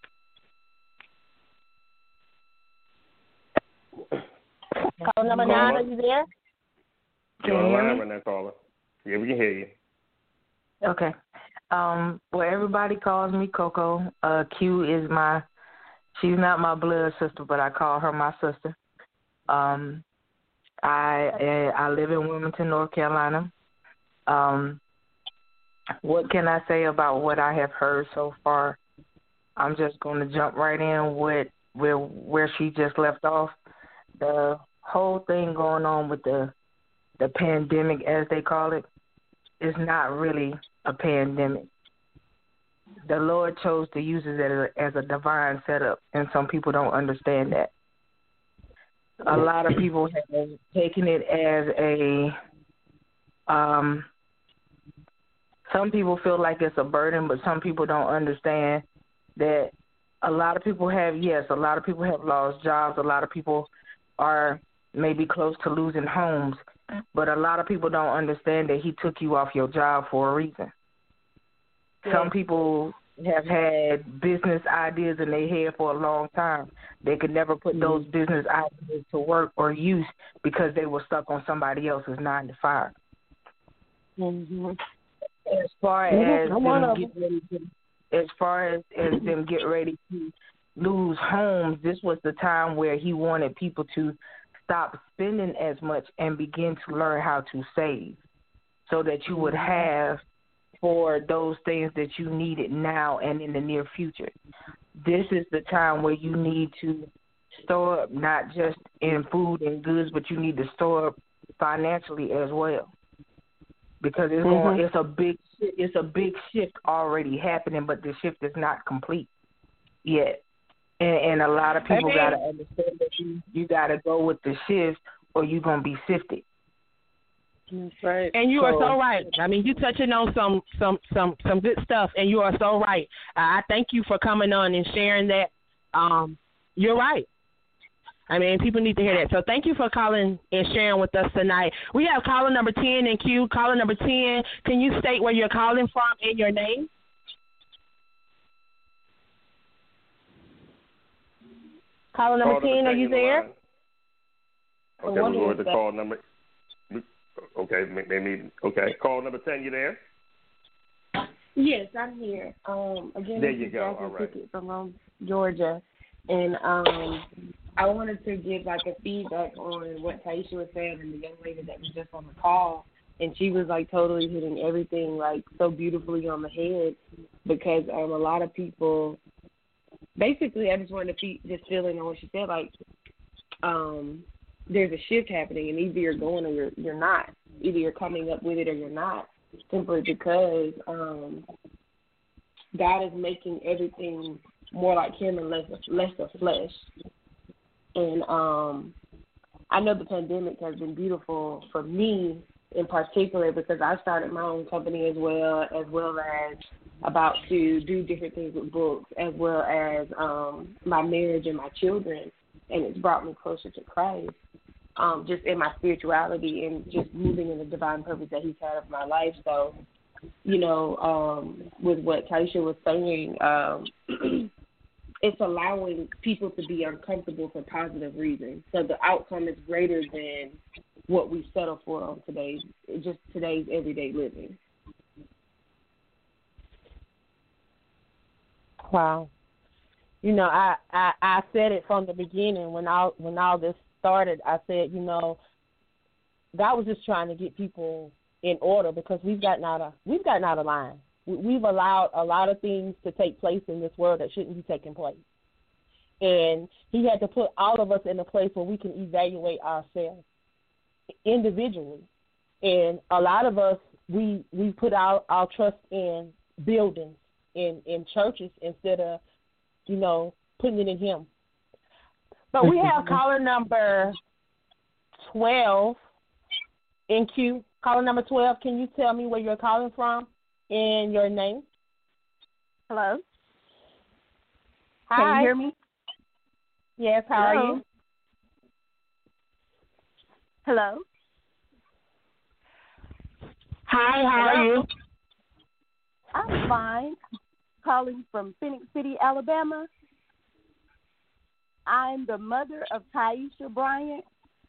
Caller number 9, are you there? You're on the line right now, caller. Yeah, we can hear you. Okay. Well, everybody calls me Coco. Q is she's not my blood sister, but I call her my sister. I live in Wilmington, North Carolina. What can I say about what I have heard so far? I'm just going to jump right in with where she just left off. The whole thing going on with the pandemic, as they call it, is not really a pandemic. The Lord chose to use it as a divine setup, and some people don't understand that. A lot of people have taken it as some people feel like it's a burden, but some people don't understand that a lot of people have lost jobs. A lot of people are maybe close to losing homes, but a lot of people don't understand that he took you off your job for a reason. Yeah. Some people have had business ideas in their head for a long time. They could never put those business ideas to work or use because they were stuck on somebody else's 9 to 5. Mm-hmm. As far as them get ready to lose homes, this was the time where he wanted people to stop spending as much and begin to learn how to save, so that you would have for those things that you needed now and in the near future. this is the time where you need to store up not just in food and goods, but you need to store up financially as well, because it's a big shift already happening, but the shift is not complete yet, and a lot of people got to understand that you got to go with the shift or you're gonna be sifted. That's right. And you are so right. I mean, you touching on some good stuff, and you are so right. I thank you for coming on and sharing that. You're right. I mean, people need to hear that. So thank you for calling and sharing with us tonight. We have caller number 10 in queue. Caller number 10, can you state where you're calling from and your name? Caller number 10, are you there? Okay, we'll go with the call number. Okay, maybe. Okay, call number 10, you there? Yes, I'm here. Again, there you go. All right. From Georgia, and I wanted to give like a feedback on what Taisha was saying and the young lady that was just on the call, and she was like totally hitting everything like so beautifully on the head, because a lot of people, basically, I just wanted to just feeling on what she said, like there's a shift happening, and either you're going or you're not. Either you're coming up with it or you're not, simply because God is making everything more like Him and less of flesh. And I know the pandemic has been beautiful for me in particular, because I started my own company as well as about to do different things with books, as well as my marriage and my children, and it's brought me closer to Christ, just in my spirituality and just moving in the divine purpose that He's had of my life. So, with what Taisha was saying, it's allowing people to be uncomfortable for positive reasons. So the outcome is greater than what we settle for on today's everyday living. Wow. I said it from the beginning when all this started. I said, God was just trying to get people in order, because we've gotten out of line. We've allowed a lot of things to take place in this world that shouldn't be taking place. And He had to put all of us in a place where we can evaluate ourselves individually. And a lot of us, we put our trust in buildings, in churches, instead of, putting it in Him. But we have caller number 12 in queue. Caller number 12, can you tell me where you're calling from and your name? Hello? Hi. Can you hear me? Yes, how are you? Hello? Hi, how are you? I'm fine. Calling from Phoenix City, Alabama. I'm the mother of Taisha Bryant.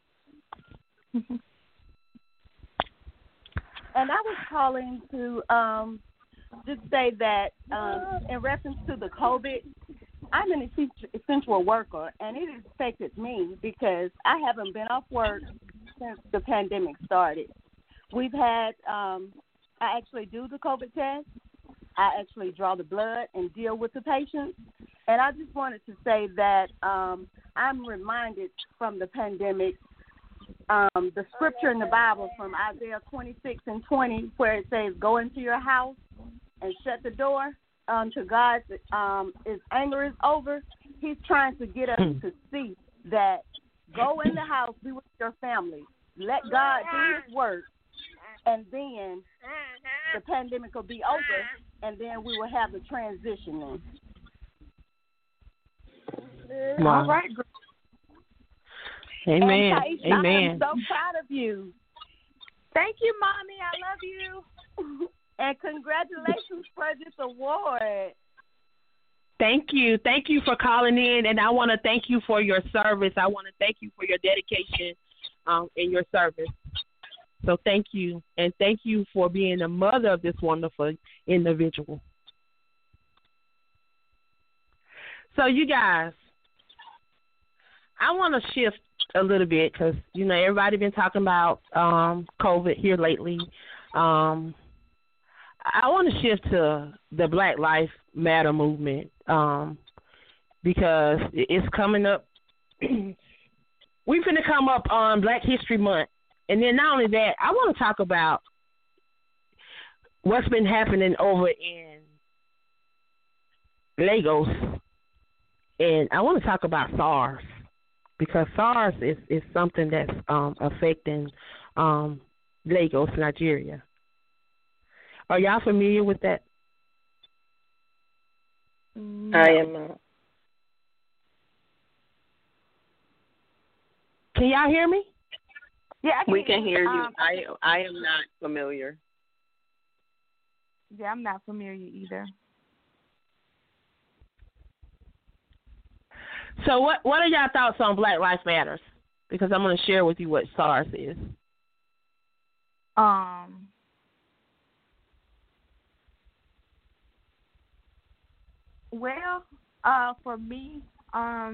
And I was calling to just say that in reference to the COVID, I'm an essential worker, and it has affected me because I haven't been off work since the pandemic started. We've had, I actually do the COVID test. I actually draw the blood and deal with the patients. And I just wanted to say that I'm reminded from the pandemic, the scripture in the Bible from Isaiah 26:20, where it says, go into your house and shut the door until God's his anger is over. He's trying to get us to see that go in the house, be with your family, let God do His work, and then the pandemic will be over, and then we will have the transition in. Wow. All right. Amen. And Taisha, Amen. I'm so proud of you. Thank you, Mommy. I love you. And congratulations for this award. Thank you. Thank you for calling in, and I want to thank you for your service. I want to thank you for your dedication in your service. So thank you, and thank you for being the mother of this wonderful individual. So you guys, I want to shift a little bit because, everybody been talking about COVID here lately. I want to shift to the Black Lives Matter movement. because it's coming up. We finna come up on Black History Month. And then not only that, I want to talk about what's been happening over in Lagos. And I want to talk about SARS, because SARS is something that's affecting Lagos, Nigeria. Are y'all familiar with that? I am not. Can y'all hear me? Yeah, we can hear you. I am not familiar. Yeah, I'm not familiar either. So what are y'all thoughts on Black Lives Matters? Because I'm going to share with you what SARS is. Well, for me, I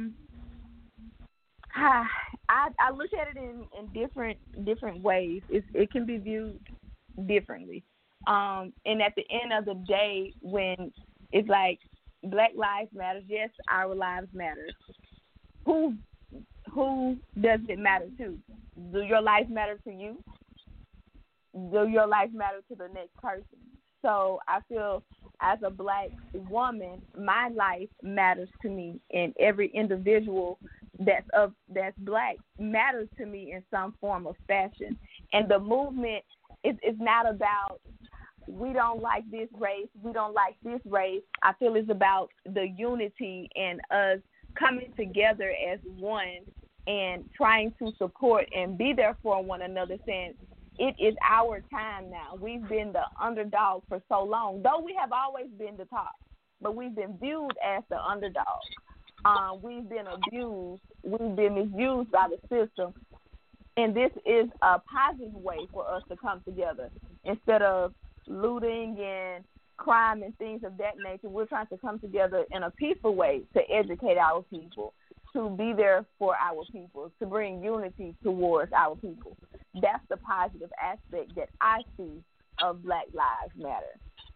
look at it in different ways. It can be viewed differently. And at the end of the day, when it's like Black Lives Matter, yes, our lives matter. Who does it matter to? Do your life matter to you? Do your life matter to the next person? So I feel as a Black woman, my life matters to me, and every individual that's Black matters to me in some form or fashion. And the movement is not about we don't like this race, we don't like this race. I feel it's about the unity and us coming together as one and trying to support and be there for one another, saying it is our time now. We've been the underdog for so long, though we have always been the top, but we've been viewed as the underdog. We've been abused. We've been misused by the system. And this is a positive way for us to come together. Instead of looting and crime and things of that nature, we're trying to come together in a peaceful way to educate our people, to be there for our people, to bring unity towards our people. That's the positive aspect that I see of Black Lives Matter.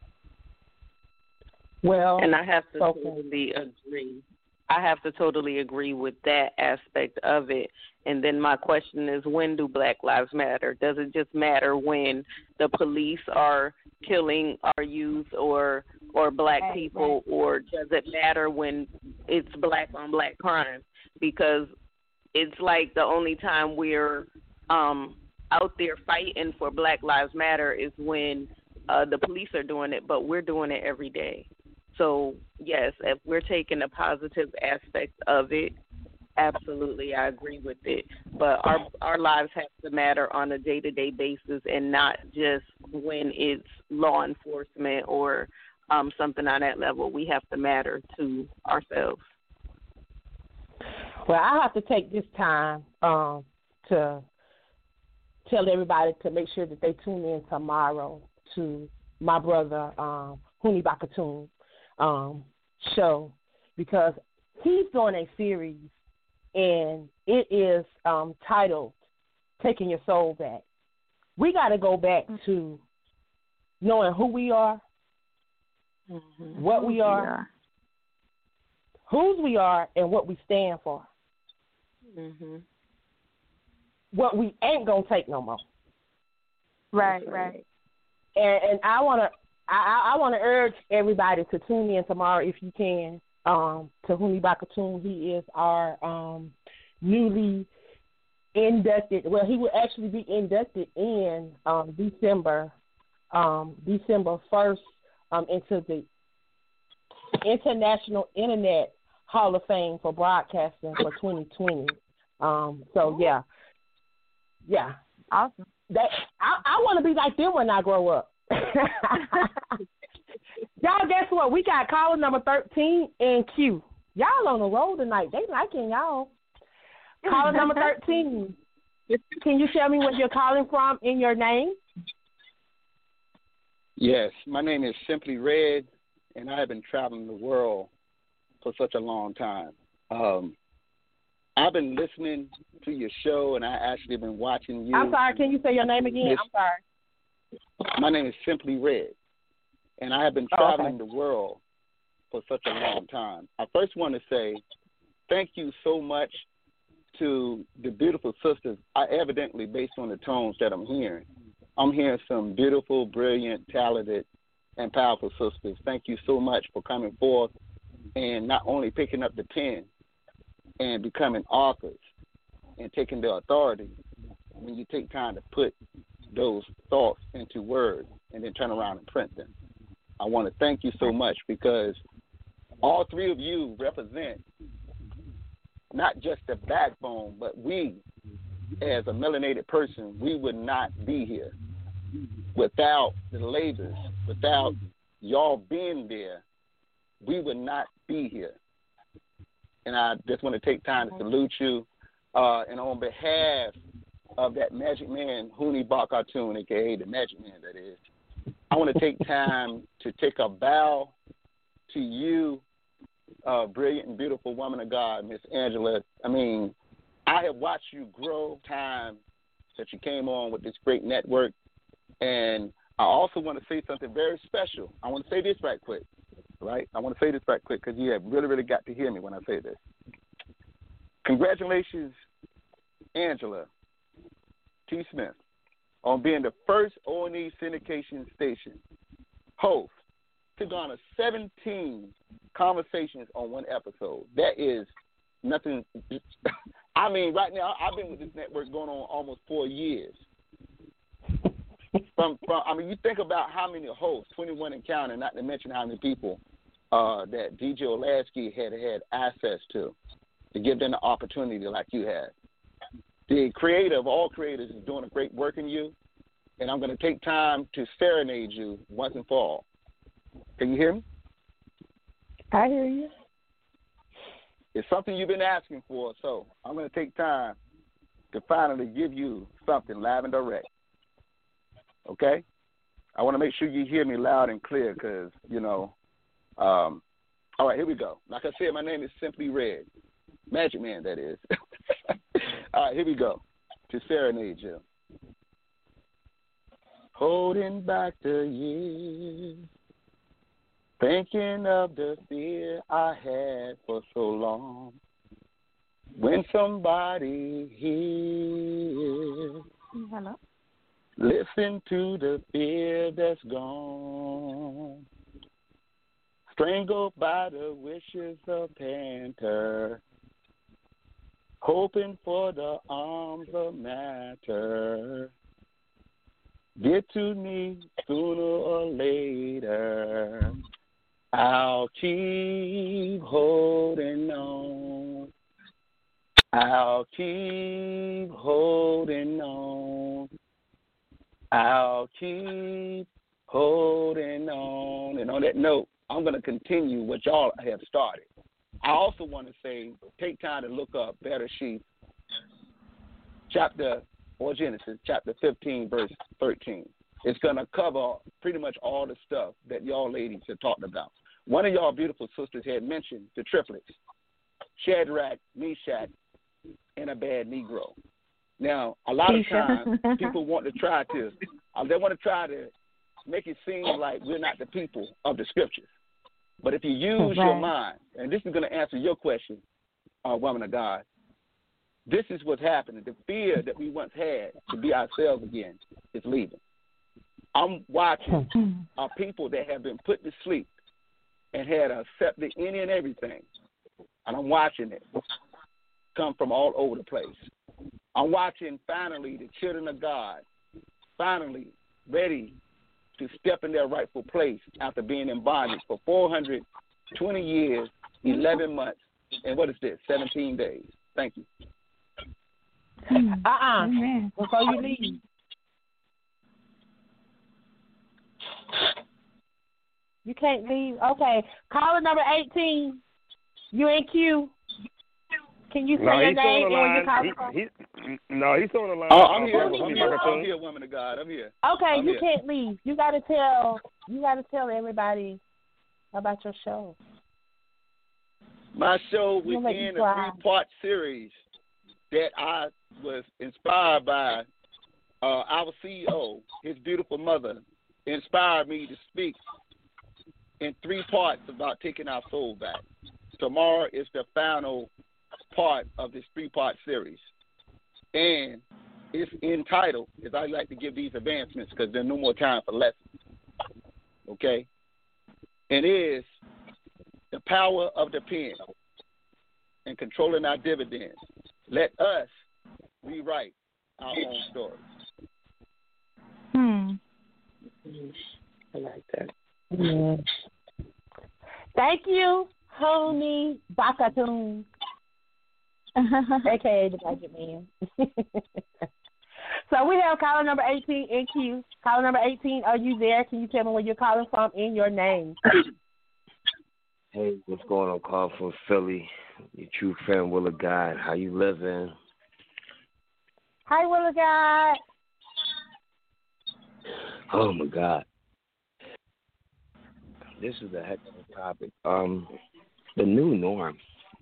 Well, and I have to totally agree. I have to totally agree with that aspect of it. And then my question is, when do Black Lives Matter? Does it just matter when the police are killing our youth or Black people, or does it matter when it's Black on Black crime? Because it's like the only time we're out there fighting for Black Lives Matter is when the police are doing it, but we're doing it every day. So, yes, if we're taking a positive aspect of it, absolutely, I agree with it. But our lives have to matter on a day-to-day basis and not just when it's law enforcement or something on that level. We have to matter to ourselves. Well, I have to take this time to tell everybody to make sure that they tune in tomorrow to my brother, Huni Bakatoon. Show, because he's doing a series and it is titled Taking Your Soul Back. We got to go back to knowing who we are, what we are, whose we are, and what we stand for. What we ain't going to take no more. Right. And I want to urge everybody to tune in tomorrow if you can to Huni Bakatoon. He is our newly inducted. Well, he will actually be inducted in December 1st into the International Internet Hall of Fame for Broadcasting for 2020. So yeah, awesome. That I want to be like them when I grow up. Y'all, guess what? We got caller number 13 in queue. Y'all on the road tonight. They liking y'all. Caller number 13. Can you tell me where you're calling from in your name? Yes, my name is Simply Red, and I have been traveling the world for such a long time. I've been listening to your show, and I actually been watching you. I'm sorry, can you say your name again? I'm sorry. My name is Simply Red, and I have been traveling the world for such a long time. I first want to say thank you so much to the beautiful sisters. I evidently, based on the tones that I'm hearing some beautiful, brilliant, talented, and powerful sisters. Thank you so much for coming forth and not only picking up the pen and becoming authors and taking the authority when you take time to put those thoughts into words and then turn around and print them. I want to thank you so much because all three of you represent not just the backbone, but we, as a melanated person, we would not be here without the labors, without y'all being there. We would not be here. And I just want to take time to salute you. And on behalf of that Magic Man, Huni Ba Cartoon, a.k.a. the Magic Man, that is, I want to take time to take a bow to you, brilliant and beautiful woman of God, Miss Angela. I mean, I have watched you grow time that you came on with this great network. And I also want to say something very special. I want to say this right quick, right? I want to say this right quick because you have really, really got to hear me when I say this. Congratulations, Angela T. Smith, on being the first O&E syndication station host to garner 17 conversations on one episode. That is nothing. I mean, right now, I've been with this network going on almost 4 years. I mean, you think about how many hosts, 21 and counting, not to mention how many people that DJ Olasky had access to give them the opportunity like you had. The creator of all creators is doing a great work in you, and I'm going to take time to serenade you once and for all. Can you hear me? I hear you. It's something you've been asking for, so I'm going to take time to finally give you something live and direct. Okay? I want to make sure you hear me loud and clear because, all right, here we go. Like I said, my name is Simply Red. Magic Man, that is. All right, here we go. To serenade you. Holding back the years, thinking of the fear I had for so long. When somebody hears, hello, listen to the fear that's gone. Strangled by the wishes of Panther, hoping for the arms of matter. Get to me sooner or later. I'll keep holding on. I'll keep holding on. I'll keep holding on. And on that note, I'm going to continue what y'all have started. I also want to say, take time to look up Bereshit, Genesis, chapter 15, verse 13. It's going to cover pretty much all the stuff that y'all ladies have talked about. One of y'all beautiful sisters had mentioned the triplets, Shadrach, Meshach, and a bad Negro. Now, a lot of times people want to try to make it seem like we're not the people of the scriptures. But if you use your mind, and this is going to answer your question, woman of God, this is what's happening. The fear that we once had to be ourselves again is leaving. I'm watching people that have been put to sleep and had accepted any and everything, and I'm watching it come from all over the place. I'm watching finally the children of God finally ready to step in their rightful place after being in bondage for 420 years, 11 months, and what is this, 17 days. Thank you. Before you leave. You can't leave. Okay. Caller number 18. You in queue. Can you say your name and where you calling from? He's on the line. Oh, I'm here, woman of God. I'm here. Okay, I'm you here. can't leave. You gotta tell everybody about your show. My show within a 3-part series that I was inspired by our CEO, his beautiful mother, inspired me to speak in 3 parts about taking our soul back. Tomorrow is the final part of this 3-part series. And it's entitled, as I like to give these advancements because there's no more time for lessons. Okay? And it is the power of the pen and controlling our dividends. Let us rewrite our own stories. I like that. Yeah. Thank you, Homie Bakatoon, a.k.a. the Budget Man. So we have caller number 18 in queue. Caller number 18, are you there? Can you tell me where you're calling from and your name? Hey, what's going on? Calling from Philly. Your true friend, Willa God. How you living? Hi, Willa God. Oh, my God. This is a heck of a topic. The new norm.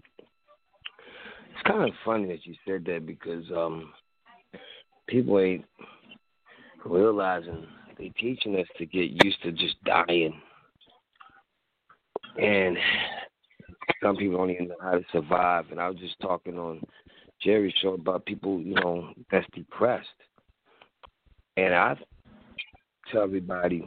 It's kind of funny that you said that because people ain't realizing they teaching us to get used to just dying. And some people don't even know how to survive. And I was just talking on Jerry's show about people, that's depressed. And I tell everybody,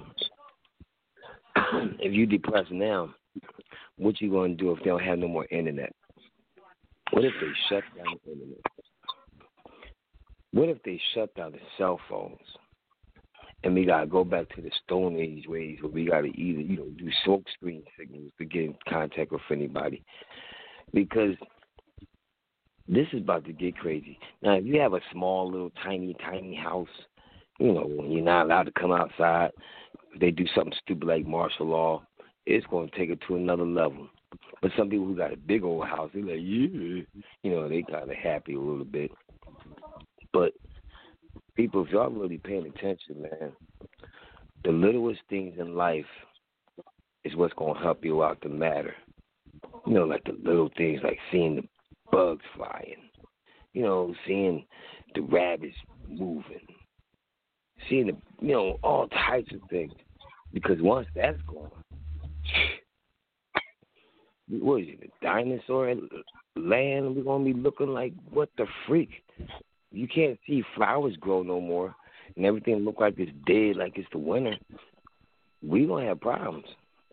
if you're depressed now, what you going to do if they don't have no more internet? What if they shut down the internet? What if they shut down the cell phones? And we got to go back to the Stone Age ways where we got to either, do smoke screen signals to get in contact with anybody. Because this is about to get crazy. Now, if you have a small, little, tiny house, when you're not allowed to come outside, if they do something stupid like martial law, it's going to take it to another level. But some people who got a big old house, they're like, yeah, they kind of happy a little bit. But people, if y'all really paying attention, man, the littlest things in life is what's going to help you out to matter. Like the little things, like seeing the bugs flying, seeing the rabbits moving, seeing all types of things. Because once that's gone, what is it, the dinosaur land? We're going to be looking like, what the freak? You can't see flowers grow no more, and everything look like it's dead, like it's the winter. We going to have problems.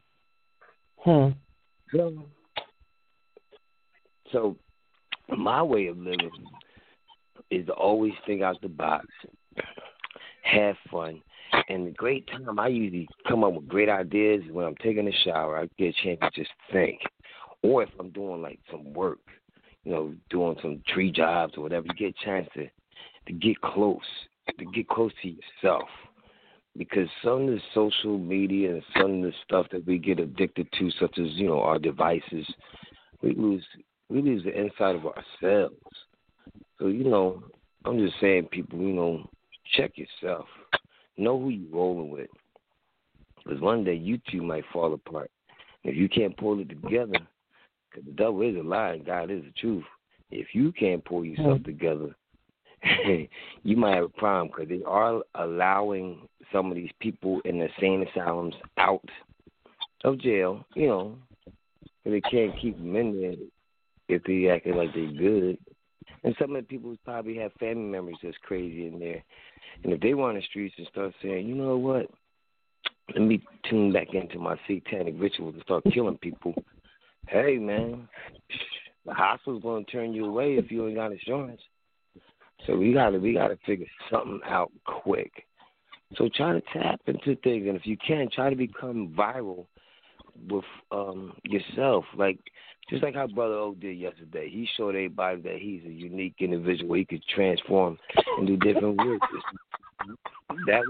So my way of living is to always think out the box, have fun. And the great time I usually come up with great ideas when I'm taking a shower. I get a chance to just think. Or if I'm doing like some work, doing some tree jobs or whatever, you get a chance to get close to yourself. Because some of the social media and some of the stuff that we get addicted to, such as, our devices, we lose the inside of ourselves. So, I'm just saying, people, check yourself. Know who you're rolling with. Because one day you two might fall apart. If you can't pull it together, because the devil is a lie and God is the truth. If you can't pull yourself together, you might have a problem, because they are allowing some of these people in the insane asylums out of jail, they can't keep them in there if they acting like they're good. And some of the people probably have family members that's crazy in there. And if they were on the streets and start saying, you know what, let me tune back into my satanic rituals and start killing people, hey, man, the hospital's going to turn you away if you ain't got insurance. So we gotta figure something out quick. So try to tap into things, and if you can, try to become viral with yourself. Like just like how Brother O did yesterday. He showed everybody that he's a unique individual. He could transform and do different work. That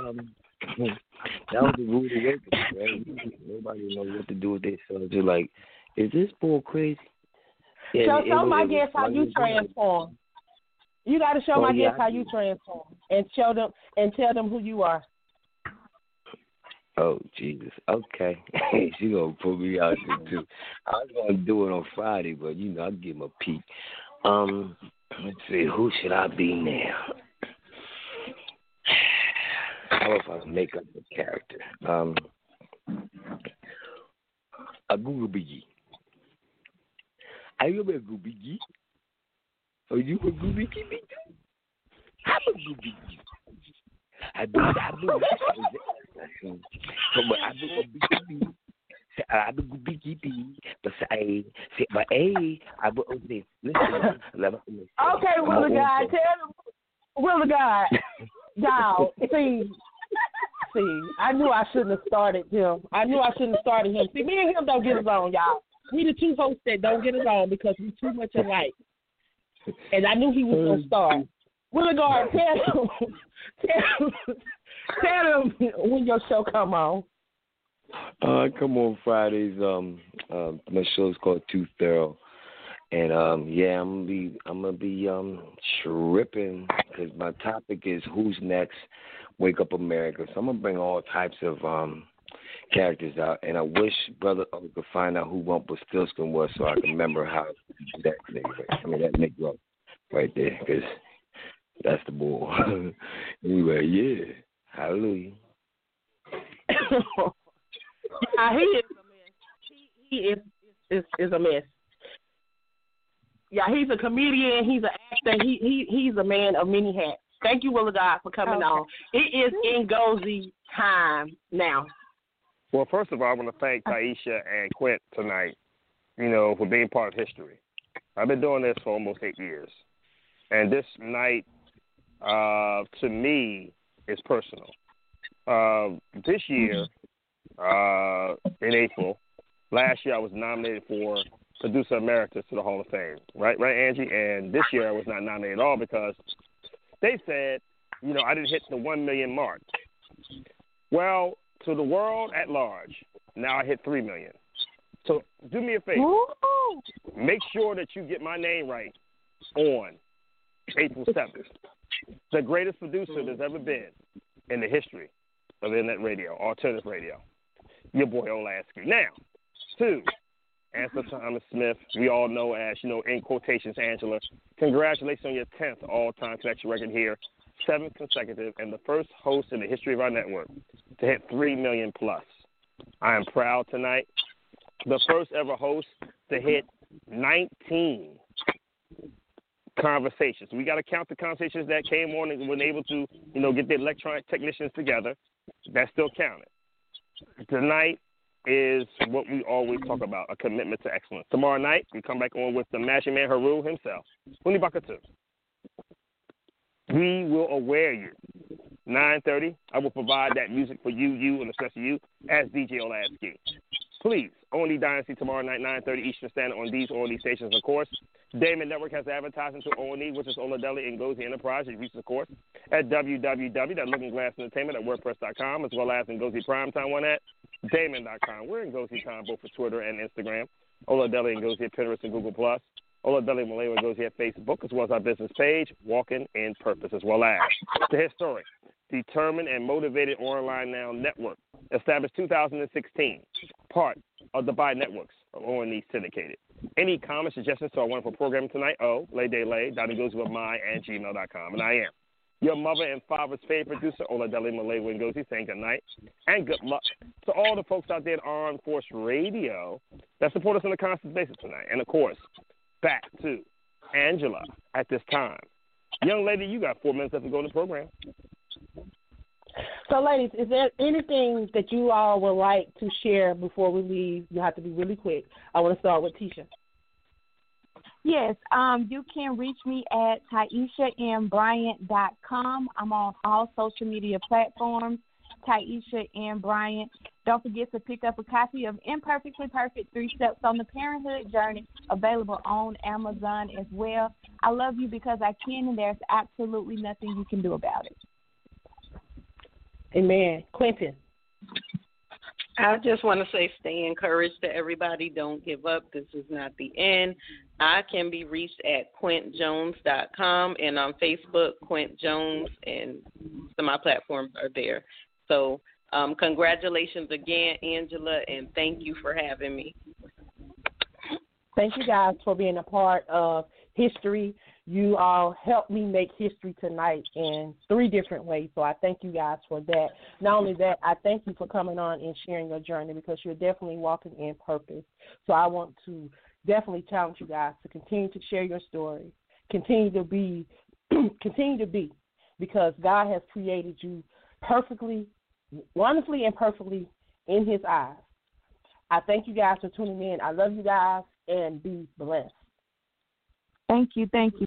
was the rude awakening, right? Nobody knows what to do with themselves. They're like, is this bull crazy? So show my guests how you transform. You got to show my guests how you transform and show them and tell them who you are. Oh, Jesus. Okay. She going to put me out there, too. I was going to do it on Friday, but, I'll give him a peek. Let's see. Who should I be now? How if I make up a character? A Google Biggie. Are you a Google Biggie? Are you a Google Biggie? I'm a Google Biggie. I do. Okay, Willie God, Willie God, y'all. See, I knew I shouldn't have started him. See, me and him don't get along, y'all. We the two hosts that don't get along because we too much alike. And I knew he was gonna start. Willie God, tell him when your show come on. I come on Fridays. My show is called Too Thorough, and I'm gonna be tripping because my topic is Who's Next? Wake Up America. So I'm gonna bring all types of characters out, and I wish Brother O could find out who Rumpelstiltskin was so I can remember how to do that nigga. I mean that Negro right there, because that's the bull. Anyway, yeah, hallelujah. He is a mess. He is a mess. Yeah, he's a comedian. He's an actor. He's a man of many hats. Thank you, Willie God, for coming on. It is Ngozi time now. Well, first of all, I want to thank Taisha and Quint tonight, for being part of history. I've been doing this for almost 8 years. And this night, to me, is personal. This year, in April, last year I was nominated for Producer Emeritus to the Hall of Fame. Right, Angie? And this year I was not nominated at all because they said, I didn't hit the 1 million mark. Well, to the world at large, now I hit 3 million. So do me a favor. Ooh. Make sure that you get my name right on April 7th. The greatest producer there's ever been in the history of internet radio, alternative radio. Your boy Olasky. Now, 2, Ansel Thomas Smith, we all know as, in quotations, Angela. Congratulations on your 10th all-time connection record here. 7th consecutive, and the first host in the history of our network to hit 3 million plus. I am proud tonight. The first ever host to hit 19 conversations. We got to count the conversations that came on and were able to, get the electronic technicians together. That still counted. Tonight is what we always talk about, a commitment to excellence. Tomorrow night, we come back on with the Magic Man Haru himself, Huni Bakatu. We will aware you. 9:30, I will provide that music for you, and especially you, as DJ Olasky. Please, only Dynasty tomorrow night, 9:30 Eastern Standard on these stations, of course. Damon Network has advertising to O&E, which is Oladeli and Ngozi Enterprise. You reach, of course, at www.lookingglassentertainment@wordpress.com, as well as Ngozi Primetime one at Damon.com. We're Ngozi Time both for Twitter and Instagram. Oladeli and Ngozi at Pinterest and Google+. Oladeli Malay and Ngozi at Facebook, as well as our business page, Walking in Purpose, as well as the historic, determined, and motivated Online Now Network, established 2016, part of the Bi Networks of O&E Syndicated. Any comments, suggestions to our wonderful program tonight? LayDayLay.Ngozi@gmail.com. And I am your mother and father's favorite producer, Oladeli Malay and Ngozi, saying good night and good luck to all the folks out there at Armed Force Radio that support us on a constant basis tonight. And, of course, back to Angela at this time. Young lady, you got 4 minutes left to go in the program. So, ladies, is there anything that you all would like to share before we leave? You have to be really quick. I want to start with Tisha. Yes, you can reach me at TaishaMBryant.com. I'm on all social media platforms, Taisha M. Bryant. Don't forget to pick up a copy of Imperfectly Perfect, 3 Steps on the Parenthood Journey, available on Amazon as well. I love you because I can, and there's absolutely nothing you can do about it. Amen. Quentin. I just want to say stay encouraged to everybody. Don't give up. This is not the end. I can be reached at QuintJones.com and on Facebook, Quint Jones, and so my platforms are there. So congratulations again, Angela, and thank you for having me. Thank you guys for being a part of history. You all helped me make history tonight in 3 different ways, so I thank you guys for that. Not only that, I thank you for coming on and sharing your journey because you're definitely walking in purpose. So I want to definitely challenge you guys to continue to share your story, continue to be, because God has created you perfectly, wonderfully and perfectly in His eyes. I thank you guys for tuning in. I love you guys, and be blessed. Thank you.